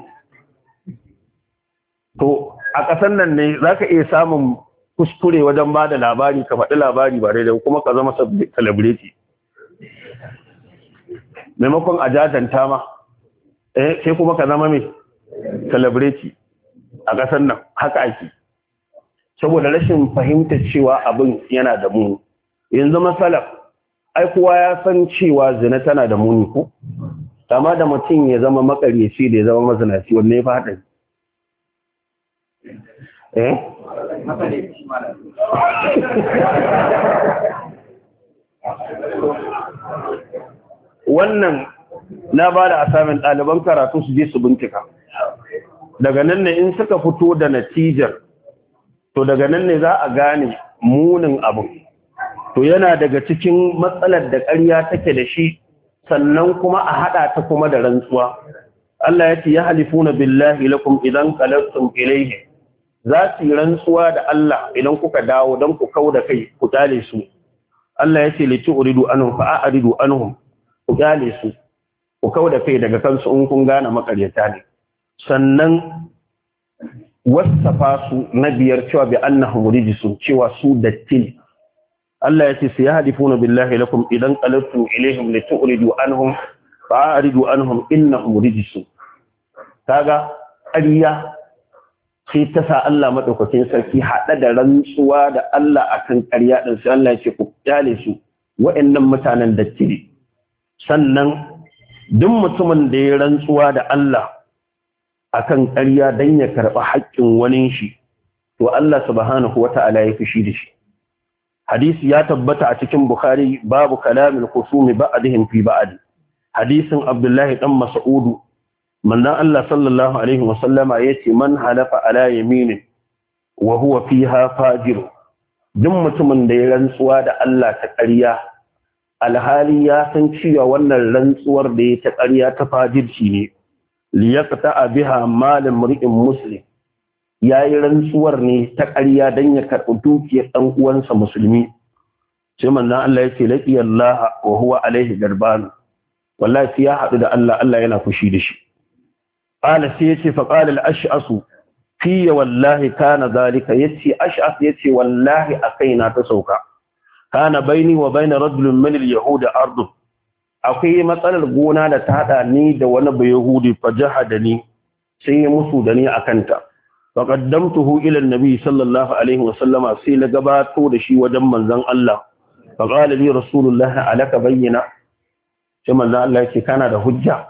to a ƙasar nan ne zaka iya samun kuskure wajen ba da labari ka faɗi labari ba daidai kuma ka zama celebrity maimakon a jajanta ma eh sai kuma ka zama mai celebrity a ƙasar nan haka ake saboda rashin fahimtar cewa abin yana da muni. Yanzu masala ai kowa ya san cewa zina tana da muni ko amma da mutum ya zama makaryaci da ya zama mazinaci wanne ya faɗi eh wannan na ba da asamin ɗaliban karatu su je su bincika daga nan ne in suka fito da natijar to daga nan ne za a gane munin abu to yana daga cikin matsalar da ƙarya take da shi sannan kuma a haɗa ta kuma da rantsuwa Allah ya ce ya halifuna billahi lakum idan qalastum ilayhi za su yi rantsuwa da Allah idan kuka dawo don ku kauda kai ku dale su Allah ya ce litu uridu anhum fa a'ridu anhum ku dale su ku kauda kai daga kansu in kun gane makaryata ne sannan wasafa su na biyar cewa bi annahum rijsun cewa su datti Allah ya ce sai yahdifuna billahi lakum idan qalastum ilayhim lituridu anhum fa'aridu anhum innahum rijsun kaga ƙarya sai ta sa Allah madaukakin sarki hada da rantsuwa da Allah akan ƙarya din sai Allah ya ce ku kyale su wa'annan mutanen datti ne sannan duk mutumin da ya rantsuwa da Allah akan ƙarya dan ya karɓi haƙƙin wani shi to Allah subhanahu wata'ala ya fushi da shi hadisi ya tabbata a cikin Bukhari babu kalamin khusumi ba'dihim fi ba'd hadisin Abdullahi dan Mas'ud manzon Allah sallallahu alaihi wasallama yace man halafa ala yaminin wa huwa fiha fajir duk mutumin da ya rantsuwa da Allah ta ƙarya alhali ya san cewa wannan rantsuwar da ya ta ƙarya ta fajirci ne liyaqta biha mal imri'in muslim yayi rantsuwar ne ta ƙarya dan ya karɓi dukiyar dan uwansa musulmi sai manzon Allah yace laqi Allah wa huwa alaihi garban wallahi sai ya hadu da Allah Allah yana fushi da shi qala sai yace fa qala al-ash'as fi wallahi kana zalika yace ash'as yace wallahi akaina ta sauka kana baini wa baina rajulin min al-yahud ardu akwai matsalar gona da ta hada ni da wani bayahudi fajahada ni sai ya musu da ni akanta fa qaddamtuhu ila an-nabi sallallahu alaihi wa sallama sai na gabato da shi wajen manzon Allah fa qala li rasulullahi alaka bayyana sai manzon Allah yake kana da hujja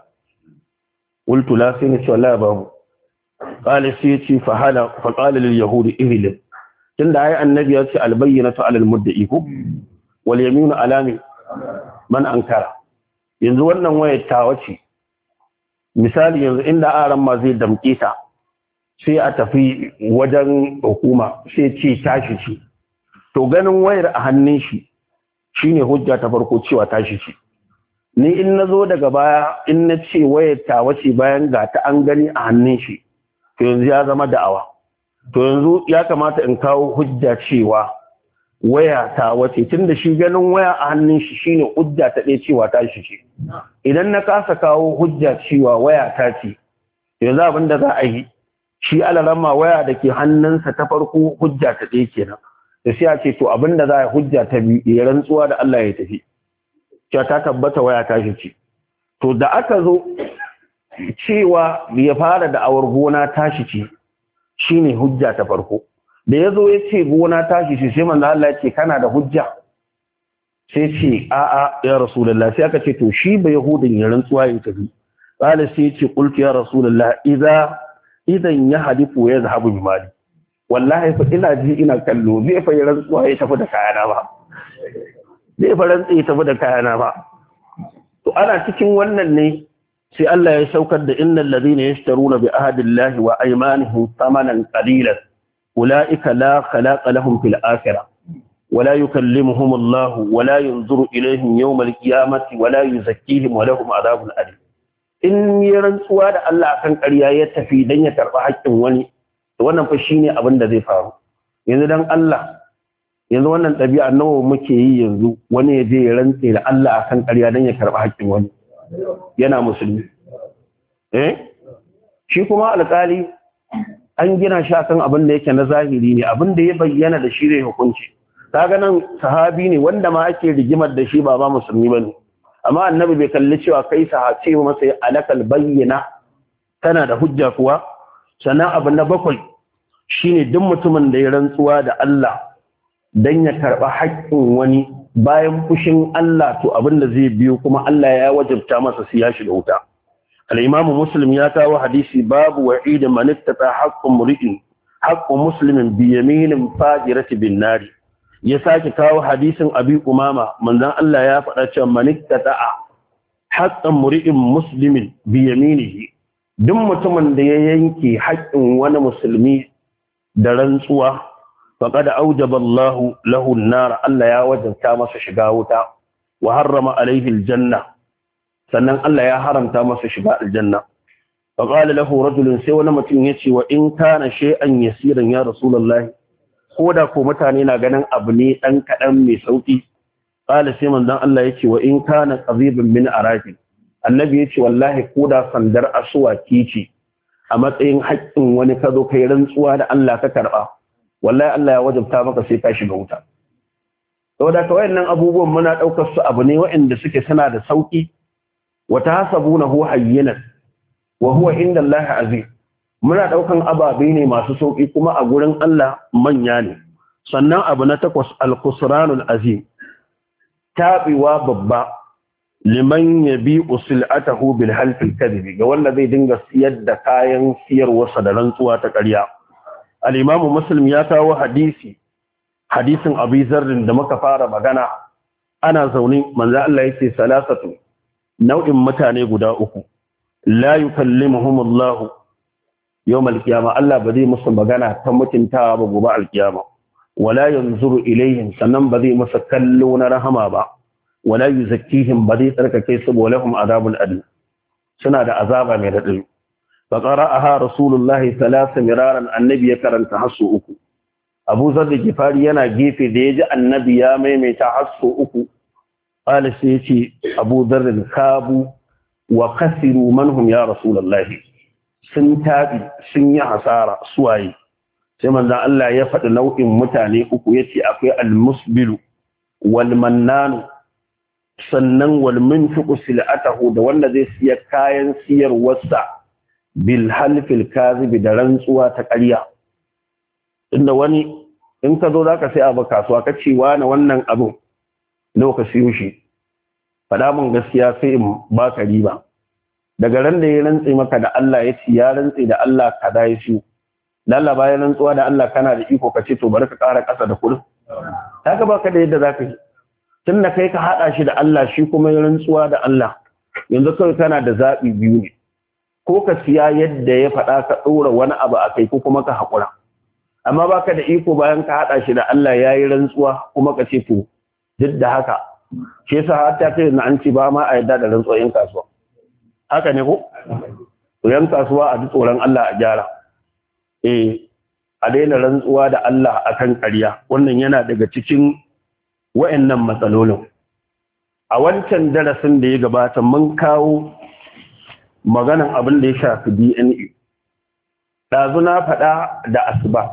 qultu la sai ni ce wallahi babu qala sai yace fa hala fa qala lil yahudi ihli tunda ai annabi ya ce al-bayyinatu ala al-mudda'i wal yaminu ala man ankara yanzu wannan wayar ta wace misali yanzu inda aran ma zai damke ta sai a tafi wajen hukuma sai ce tashi ce to ganin wayar a hannun shi shine hujja ta farko cewa tashi ce ni in nazo daga baya in na ce wayar ta wace bayan ga ta an gani a hannun shi to yanzu ya zama da'awa to yanzu ya kamata in kawo hujja cewa waya ta wace tunda shi ganin waya a hannun shi shine hujja ta ɗaya cewa ta shi ce idan na kasa kawo hujja cewa waya ta ce yanzu abin da za a yi shi alalama waya da ke hannunsa ta farko hujja ta ɗaya kenan da sai a ce to abin da za a hujja ta biyu ya rantsuwa da Allah ya tafi cewa ta tabbata waya ta shi ce to da aka zo cewa ya fara da awar gona tashi ce shine hujja ta farko da yazo ya ce gona tashi ce sai manzo Allah ya ce kana da hujja sai ce a'a ya rasulullah sai aka ce to shi ba yahudin ya rantsuwa ya tafi qala sai ya ce qultu ya rasulullah idza idan ya hadifu ya zahabu bi mali wallahi fa ina ji ina kallo zai fa ya rantsuwa ya tafi da kayana ba zai fa rantsi ya tafi da kayana ba to ana cikin wannan ne sai Allah ya saukar da innal ladina yashtaruna bi ahdillahi wa aymanihim thamanan qalilan ulaika la khalaqa lahum fil akhirah wala yukallimuhum Allah wala yanzuru ilayhim yawm al-qiyamati wala yuzakkihim wa lahum adhabun alim in yi rantsuwa da Allah akan ƙarya ya tafi dan ya karba haƙƙin wani wannan fa shine abin da zai faru yanzu dan Allah yanzu wannan ɗabi'a nawa muke yi yanzu wani ya je ya rantse da Allah akan ƙarya dan ya karba haƙƙin wani yana musulmi eh shi kuma alƙali an gina shi akan abin da yake na zahiri ne abin da ya bayyana da shi ne hukunci kaga nan sahabi ne wanda ma ake rigimar da shi ba ba musulmi bane amma annabi bai kalli cewa kai sahabi masa alakal bayyana tana da hujja kuwa sannan abu na bakwai shine duk mutumin da ya rantsuwa da Allah dan ya karba haƙƙin wani bayan fushin Allah to abin da zai biyo kuma Allah ya wajabta masa sai ya shiga wuta. Al-Imam Muslim ya kawo hadisi babu wa'id man ittata haqqu mur'in haqqu muslimin bi yaminin fajirati bin nari. Ya sake kawo hadisin Abi Umama manzon Allah ya faɗa cewa man ittata haqqan mur'in muslimin bi yaminihi duk mutumin da ya yanke haƙƙin wani musulmi da rantsuwa faqad awjaba Allah lahu an-nar Allah ya wajabta masa shiga wuta wa harrama alayhi al-janna sannan Allah ya haramta masa shiga aljanna faqala lahu rajulun sai wani mutum yace wa in kana shay'an yasiran ya rasulullahi koda ko mutane na ganin abu ne dan kadan mai sauki qala sai manzon Allah yace wa in kana qadibun min arafi annabi yace wallahi koda sandar aswaki ce a matsayin haƙƙin wani kazo kai rantsuwa da Allah ka karba wallahi Allah ya wajabta maka sai ka shiga wuta saboda ka wayannan abubuwan muna daukar su abu ne waɗanda suke suna da sauki wa tahsabunahu hayyinan wa huwa inda Allah azim muna daukan ababe ne masu sauki kuma a gurin Allah manya ne sannan abu na takwas al-khusranul azim tabiwa babba liman yabi'u sil'atahu bil halfil kadhibi ga wanda zai dinga siyar da kayan siyarwarsa da rantsuwa ta ƙarya al-Imam Muslim ya kawo hadisi hadisin Abi Zarr da muka fara magana ana zaune manzo Allah yace salasatu nau'in mutane guda uku la yukallimuhum Allah yawm al-qiyamah Allah ba zai musu magana ta mutuntawa ba gobe al-qiyama wala yanzuru ilayhim sannan ba zai musu kallo na rahama ba wala yuzakkihim ba zai tsarkake su ba lahum adabul adim suna da azaba mai radadi fa qara'aha rasulullahi salasa miraran annabi ya karanta hasu uku Abu Zar da Gifari yana gefe da yaji annabi ya maimaita hasu uku qala sai yace Abu Zar kabu wa khasiru manhum ya rasulullahi sun tabi sun yi hasara suwaye sai manzon Allah ya faɗi nau'in mutane uku yace akwai al-musbilu wal mannanu sannan wal munfiqu sil'atahu da wanda zai siya kayan siyarwarsa bil halfil kazib da rantsuwa ta ƙarya inda wani in ka zo zaka sai abu kasuwa ka ce wani wannan abu nawa ka siyo shi faɗa mun gaskiya sai in baka riba daga ran da ya rantse maka da Allah ya ci ya rantse da Allah kaza ya siyo lalla bayan rantsuwa da Allah kana da iko ka ce to bari ka ƙara ƙasa da kuɗin kaga baka da yadda zaka yi tun da kai ka haɗa shi da Allah shi kuma ya rantsuwa da Allah yanzu kawai kana da zaɓi biyu ne ko ka siya yadda ya faɗa ka ɗora wani abu a kai ko kuma ka haƙura amma baka da iko bayan ka haɗa shi da Allah ya yi rantsuwa kuma ka ce to duk da haka shi yasa har ta kai na an ce ba ma a yadda da rantsuwa yan kasuwa haka ne ko to yan kasuwa a ji tsoron Allah a gyara eh a daina rantsuwa da Allah akan ƙarya wannan yana daga cikin wa'annan matsalolin a wancan darasin da ya gabata mun kawo maganan abin da ya shafi D N A ɗazu na faɗa da asuba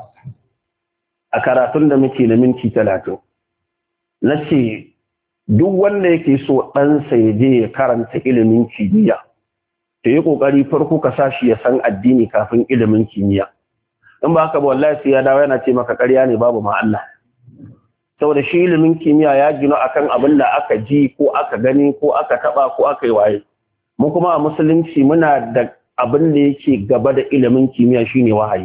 a karatun da muke na minti talatin na ce duk wanda yake so ɗansa ya je ya karanta ilimin kimiyya ta yi ƙoƙari farko ka sa shi ya san addini kafin ilimin kimiyya in ba haka ba wallahi sai ya dawo yana ce maka ƙarya ne babu ma Allah saboda shi ilimin kimiyya ya gino akan abin da aka ji ko aka gani ko aka taba ko aka yi waye mu kuma a musulunci muna da abin da yake gaba da ilimin kimiyya shine wahayi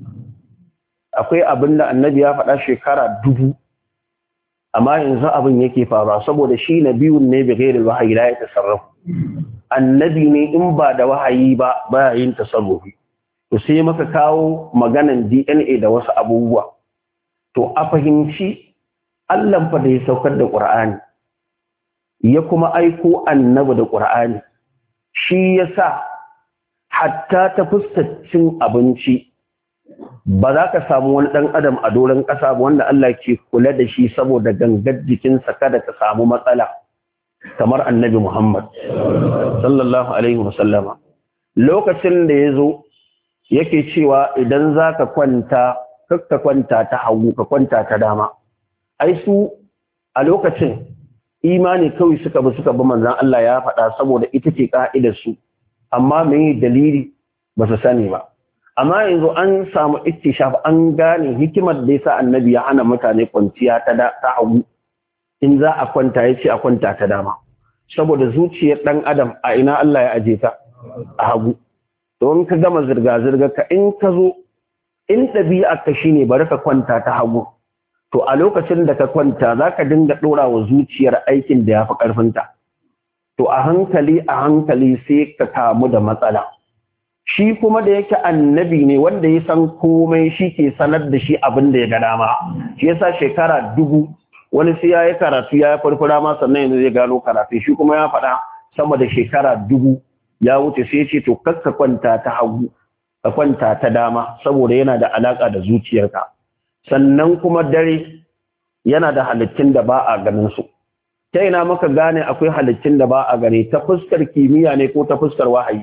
akwai abin da annabi ya faɗa shekara dubu amma yanzu abin yake faruwa saboda shi nabiyun ne bi ghairi wahayi la ya tasarrafu annabi ne in ba da wahayi ba baya yin tasarrufi to sai maka kawo maganan D N A da wasu abubuwa to a fahimci Allah fa da ya saukar da Qur'ani ya kuma aiko annabi da Qur'ani shi yasa hatta ta fuskacin abinci ba za ka samu wani dan adam a doron ƙasa ba wanda Allah ke kula da shi saboda gangar jikinsa kada ka samu matsala kamar annabi Muhammad sallallahu alaihi wasallama lokacin da yazo yake cewa idan zaka kwanta kakka kwanta ta hagu ka kwanta ta dama ai su a lokacin imani kawai suka bi suka bi manzon Allah ya faɗa saboda ita ce ka'idar su amma me dalili ba su sani ba amma yanzu an samu ittishaf an gane hikimar da yasa annabi ya hana mutane kwanciya ta ta hagu in za a kwanta yace a kwanta ta dama saboda zuciyar dan adam a ina Allah ya aje ta a hagu to in ka gama zirga zirga ka in ka zo in dabi'a ka shine bari ka kwanta ta hagu to a lokacin da ka kwanta zaka dinga dora wa zuciyar aikin da yafi karfin ta to a hankali a hankali sai ka kamu da matsala shi kuma da yake annabi ne wanda ya san komai shi ke sanar da shi abin da ya ga dama shi yasa shekara dubu wani sai ya yi karatu ya yi farfara ma sannan yanzu zai gano karatu shi kuma ya faɗa sama da shekara dubu ya wuce sai ce to kakka kwanta ta hagu ka kwanta ta dama saboda yana da alaka da zuciyarka sannan kuma dare yana da halittun da ba a ganin su ta ina maka gane akwai halittun da ba a gani ta fuskar kimiyya ne ko ta fuskar wahayi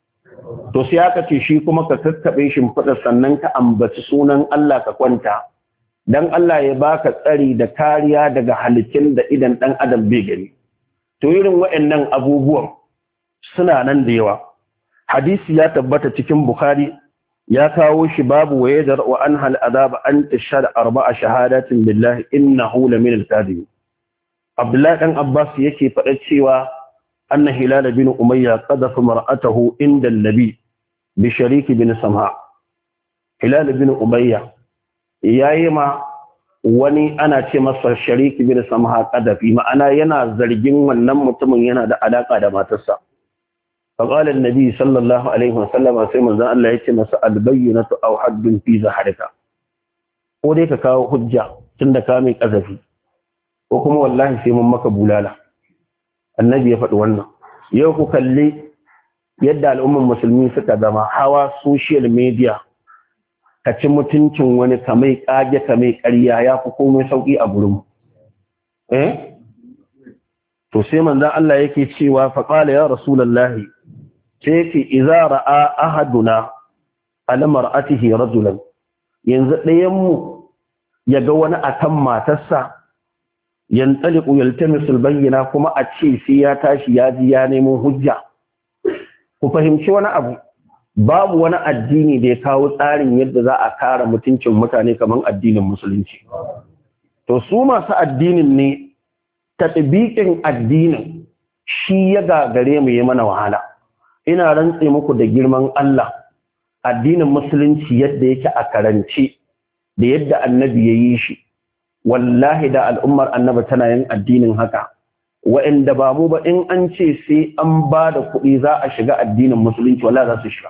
to sai aka ce shi kuma ka kakkabe shimfiɗa sannan ka ambaci sunan Allah ka kwanta dan Allah ya baka tsari da kariya daga halittun da idan dan adam bai gani to irin waɗannan abubuwan suna nan da yawa hadisi ya tabbata cikin Bukhari ya kawo shi babu wa yadar wa anhal azab an tashhad arba'a shahadatin billahi innahu lamin al-kadhib Abdullahi dan Abbas yake faɗa cewa anna Hilal bin Umayya qadafa mar'atahu inda an-nabi bi Sharik bin Samha Hilal bin Umayya yayi ma wani ana ce masa Sharik bin Samha qadafi ma'ana yana zargin wannan mutumin yana da alaka da matarsa فقال النبي صلى الله عليه وسلم sai manzon Allah yace masa al-bayyinatu aw haddun fi zahrika ko dai ka kawo hujja tunda ka mai kazafi ko kuma wallahi sai mun maka bulala annabi ya faɗi wannan yau ku kalli yadda al'ummar musulmi suka zama hawa social media ka ci mutuncin wani kamai kage kamai ƙarya ya fi komai sauki a gurin eh to sai manzon Allah yake cewa faqala ya rasulullahi sai ce idza ra'a ahaduna ala mar'atihi rajulan yanzu ɗayan mu yaga wani akan matarsa yantaliqu yaltamisu albayyina kuma a ce sai ya tashi ya ji ya nemo hujja ku fahimci wani abu babu wani addini da ya kawo tsarin yadda za a kare mutuncin mutane kamar addinin musulunci to su masu addinin ne tatbiqin addinin shi ya gagare mu yi mana wahala ina rantse muku da girman Allah addinin musulunci yadda yake a karance da yadda annabi ya yi shi wallahi da al'ummar annabi tana yin addinin haka wa'anda ba mu ba in an ce sai an ba da kuɗi za a shiga addinin musulunci wallahi za su shiga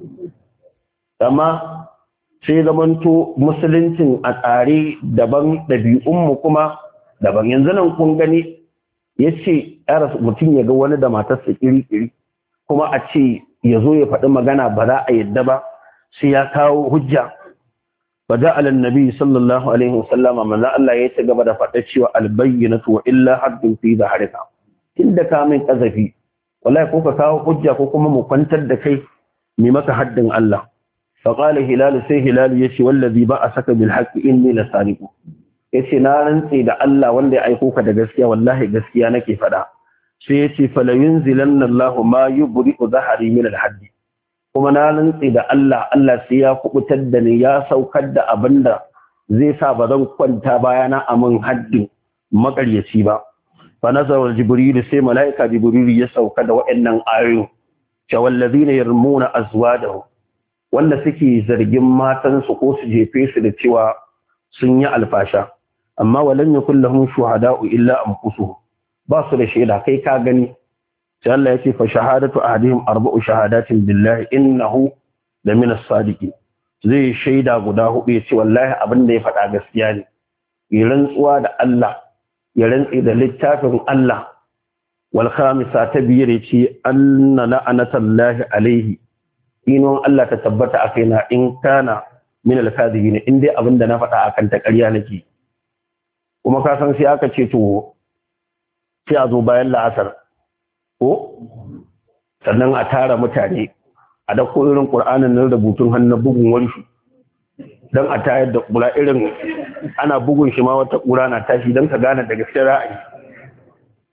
amma sai zamanto musuluncin a tsare daban ɗabi'unmu kuma daban yanzu nan kun gani ya ce mutum ya ga wani da matarsa iri-iri kuma a ce ya zo ya faɗi magana ba za a yadda ba sai ya kawo hujja ba da alan nabi sallallahu alaihi wasallama manzo Allah ya ci gaba da faɗa cewa albayyinatu wa illa haddun fi zahrika inda ka min kazafi wallahi ko ka kawo hujja ko kuma mu kwantar da kai mi maka haddin Allah fa qala hilal sai hilal yace wallazi ba asaka bil haqqi inni la sadiqu yace na rantsi da Allah wanda ya aiko ka da gaskiya wallahi gaskiya nake faɗa sai yace fala yunzilanna Allahu ma yubri'u dhahri min al-hadd kuma na rantsi da Allah Allah sai ya kubutar da ni ya saukar da abinda zai sa ba zan kwanta bayana a mun haddin makaryaci ba fa nazara jibril sai malaika jibril ya sauka da waɗannan ayoyi cha wallazina yarmuna azwajahum wanda suke zargin matansu ko su jefe su da cewa sun yi alfasha amma walan yakul lahum shuhada'u illa anfusuhum ba su da shaida kai ka gani sai Allah ya ce fa shahadatu ahadihim arba'u shahadatin billahi innahu lamin as-sadiqin zai shaida guda hudu ya ce wallahi abin da ya faɗa gaskiya ne ya rantsuwa da Allah ya rantsi da littafin Allah wal khamisa ta biyar ya ce anna la'anatallahi alaihi inon Allah ta tabbata a kaina in kana min al-kadhibin in dai abin da na faɗa akan ta ƙarya nake kuma ka san sai aka ce to sai a zo bayan la'asar ko sannan a tara mutane a dauko irin Qur'anin nan rubutun hannu bugun warshu dan a tayar da kura irin ana bugun shi ma wata kura na tashi dan ka gane da gaskiya ra'ayi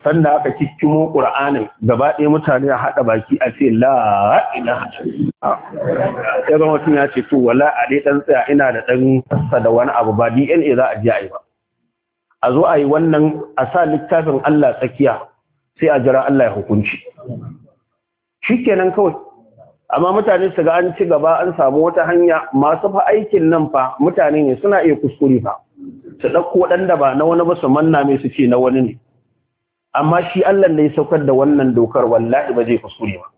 sanda aka kikkimo Qur'anin gaba ɗaya mutane a haɗa baki a ce la ilaha illallah sai ga mutum ya ce to wala a dai dan tsaya ina da dan tassa da wani abu ba D N A za a je a yi ba a zo a yi wannan a sa littafin Allah tsakiya sai a jira Allah ya hukunci shikenan kawai amma mutane su ga an ci gaba an samu wata hanya masu fa aikin nan fa mutane ne suna iya kuskure fa su ɗauko waɗanda ba na wani ba su manna mai su ce na wani ne amma shi Allah ne ya saukar da wannan dokar wallahi ba zai kuskure ba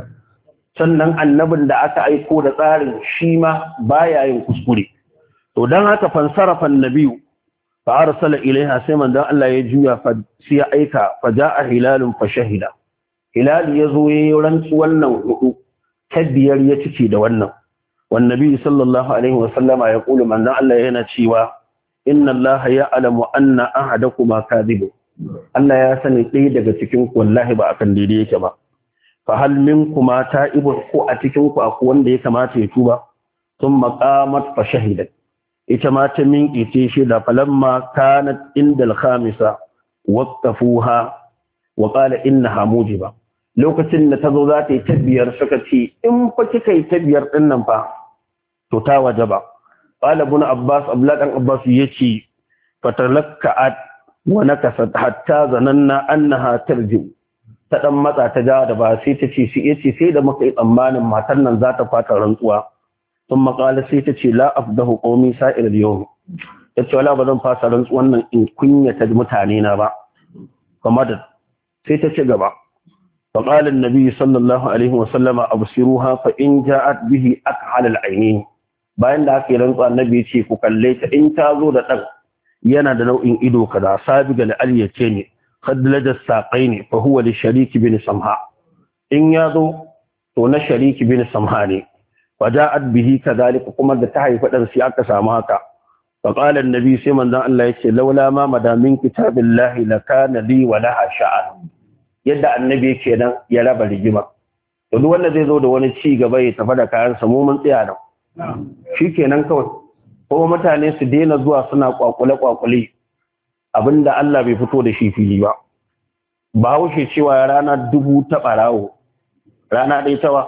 sannan annabin da aka aiko da tsarin shi ma baya yin kuskure to dan haka fansarafa annabiyu fa arsala ilaiha sai manzon Allah ya juya fa sai ya aika fa jaa hilalun fa shahida hilal yazo yayin rantsu wannan hudu ta biyar ya cike da wannan wannabi sallallahu alaihi wa sallama ya kula manzon Allah yana cewa inna Allah ya'lamu anna ahadakuma kadhib Allah ya sani ɗaya daga cikin ku wallahi ba akan daidai yake ba fa hal minkuma ta'ibun ko a cikin ku akwai wanda ya kamata ya tuba thumma qamat fa shahidat ita ma ta minki ce shi da falamma kanat inda al-khamisa waqtafuha wa qala innaha mujiba lokacin da tazo za ta yi tabbiyar suka ce in fa kika yi tabbiyar din nan fa to ta wajaba qala ibn abbas abdullah dan abbas yace fatalakkat wa nakasat hatta zananna annaha tarji ta dan matsa ta ja da ba sai ta ce shi yace sai da muka yi tsammanin matar nan za ta fata rantsuwa sun makala sai ta ce la afdahu qawmi sa'ir al-yawm yace wala ba zan fasa rantsuwan nan in kunyata mutane na ba kuma da sai ta ci gaba fa qala an-nabi sallallahu alaihi wa sallama absiruha fa in ja'at bihi akhal al-aynin bayan da aka yi rantsuwa annabi ya ce ku kalle ta in ta zo da dan yana da nau'in ido kaza sabiga al-aliyace ne qad laja saqaini fa huwa li shariki bin samha in ya zo to na shariki bin samha ne waja'at bihi kadhalika kuma da ta haifa dan sai aka samu haka fa qala an-nabi sai manzon Allah yace laula ma madamin kitabillahi lakana li wa laha sha'an yadda annabi yake nan ya raba rigima to duk wanda zai zo da wani ci gaba ya tafi da kayan sa mu mun tsaya nan shikenan kawai kuma mutane su daina zuwa suna kwakule kwakule abinda Allah bai fito da shi fili ba bahaushe cewa rana dubu ta barawo rana ɗaya tawa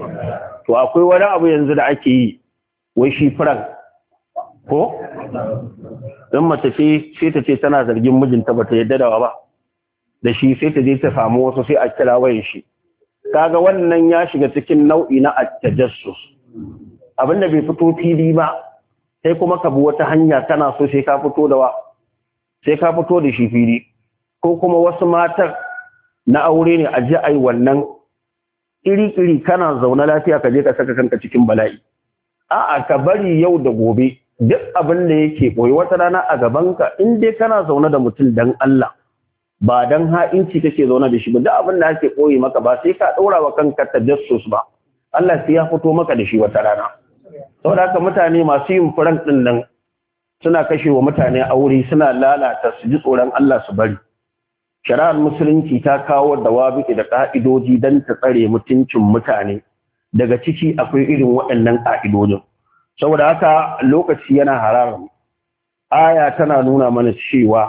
to akwai wani abu yanzu da ake yi wai shi firan ko don mace ce sai ta ce tana zargin mijinta ba ta yadda da ba da shi sai ta je ta samu wasu sai a kira wayan shi kaga wannan ya shiga cikin nau'i na at-tajassus abinda bai fito fili ba sai kuma ka bi wata hanya kana so sai ka fito da wa sai ka fito da shi fili ko kuma wasu matan na aure ne a ji ai wannan iri-iri kana zaune lafiya ka je ka saka kanka cikin bala'i a'a ka bari yau da gobe duk abin da yake koyi wata rana a gabanka in dai kana zaune da mutum dan Allah ba dan ha'inci kake zaune da shi ba duk abin da yake koyi maka ba sai ka daura wa kanka tajassus ba Allah sai ya fito maka da shi wata rana saboda haka mutane masu yin furan din nan suna kashe wa mutane aure suna lalata su ji tsoron Allah su bari shari'ar musulunci ta kawo dawabi da ka'idoji don ta tsare mutuncin mutane daga ciki akwai irin waɗannan ka'idojin saboda haka lokaci yana hararar aya tana nuna mana cewa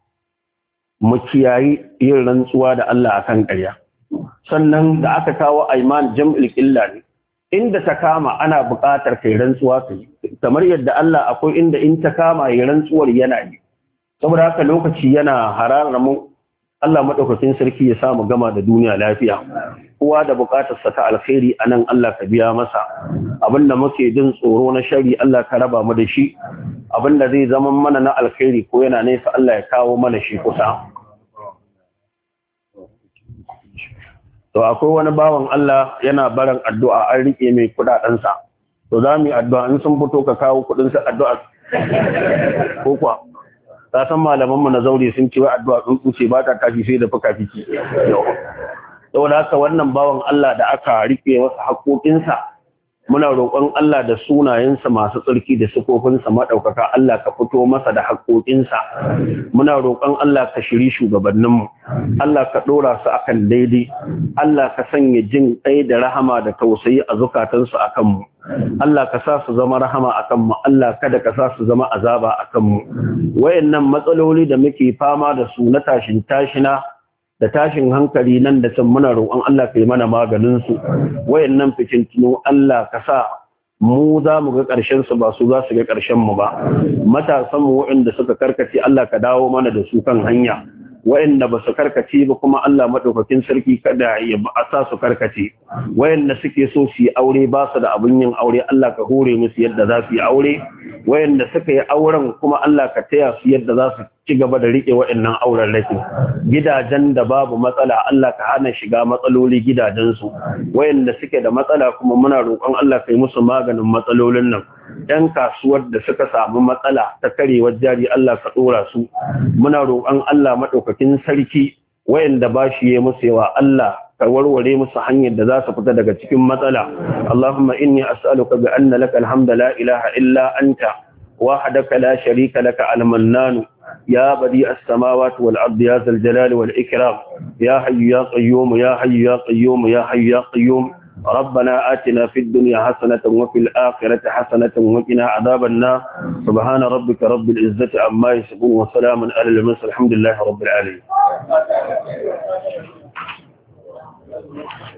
mu kiyayi yin rantsuwa da Allah akan ƙarya sannan da aka kawo aiman jam'il illa ne inda ta kama ana buƙatar kai rantsuwa kai kamar yadda Allah akwai inda in ta kama yi rantsuwar yana yi saboda haka lokaci yana hararar mu Allah madaukakin sarki ya samu gama da duniya lafiya kowa da bukatar sa ta alkhairi anan Allah ka biya masa abinda muke jin tsoro na shari Allah ka raba mu da shi abinda zai zama mana na alkhairi ko yana nesa Allah ya kawo mana shi kusa to akwai wani bawan Allah yana baran addu'a an rike mai kudaden sa to zamu yi addu'a in sun fito ka kawo kudin sa addu'a ko kuwa ta san malamanmu na zaure sun ce wa addu'a tsuntsu ce ba ta tashi sai da fuka fiki saboda haka wannan bawan Allah da aka rike masa haƙoƙinsa muna roƙon Allah da sunayensa masu tsarki da sifofinsa madaukaka Allah ka fito masa da haƙoƙinsa muna roƙon Allah ka shiri shugabanninmu Allah ka dora su akan daidai Allah ka sanya jin kai da rahama da tausayi a zukatansu akan mu Allah ka sa su zama rahama akan mu Allah kada ka sa su zama azaba akan mu wayannan matsaloli da muke fama da su na tashin tashina da tashin hankali nan da can muna roƙon Allah ka yi mana maganin su wayannan fitintunu Allah ka sa mu za mu ga ƙarshen su ba su za su ga ƙarshen mu ba matasan mu waɗanda suka karkace Allah ka dawo mana da su kan hanya wayanda ba su karkace ba kuma Allah madaukakin sarki kada ya ba sa su karkace wayanda suke so su yi aure ba su da abin yin aure Allah ka hore musu yadda za su yi aure wayanda suka yi auren kuma Allah ka taya su yadda za su ci gaba da rike wayannan auren rake gidajen da babu matsala Allah ka hana shiga matsaloli gidajen su wayanda suke da matsala kuma muna roƙon Allah kai musu maganin matsalolin nan ɗan kasuwar da suka samu matsala ta karewar jari Allah ka ɗora su muna roƙon Allah maɗaukakin sarki wayanda ba shi ya musu yawa Allah ka warware musu hanyar da za su fita daga cikin matsala Allahumma inni as'aluka bi anna laka alhamdu la ilaha illa anta wahdaka la sharika laka al-mannan ya badi as-samawati wal ardi ya zal jalali wal ikram ya hayyu ya qayyum ya hayyu ya qayyum ya hayyu ya qayyum ربنا آتنا في الدنيا حسنة وفي الآخرة حسنة وقنا عذاب النار سبحان ربك رب العزة عما يصفون وسلام على المرسلين الحمد لله رب العالمين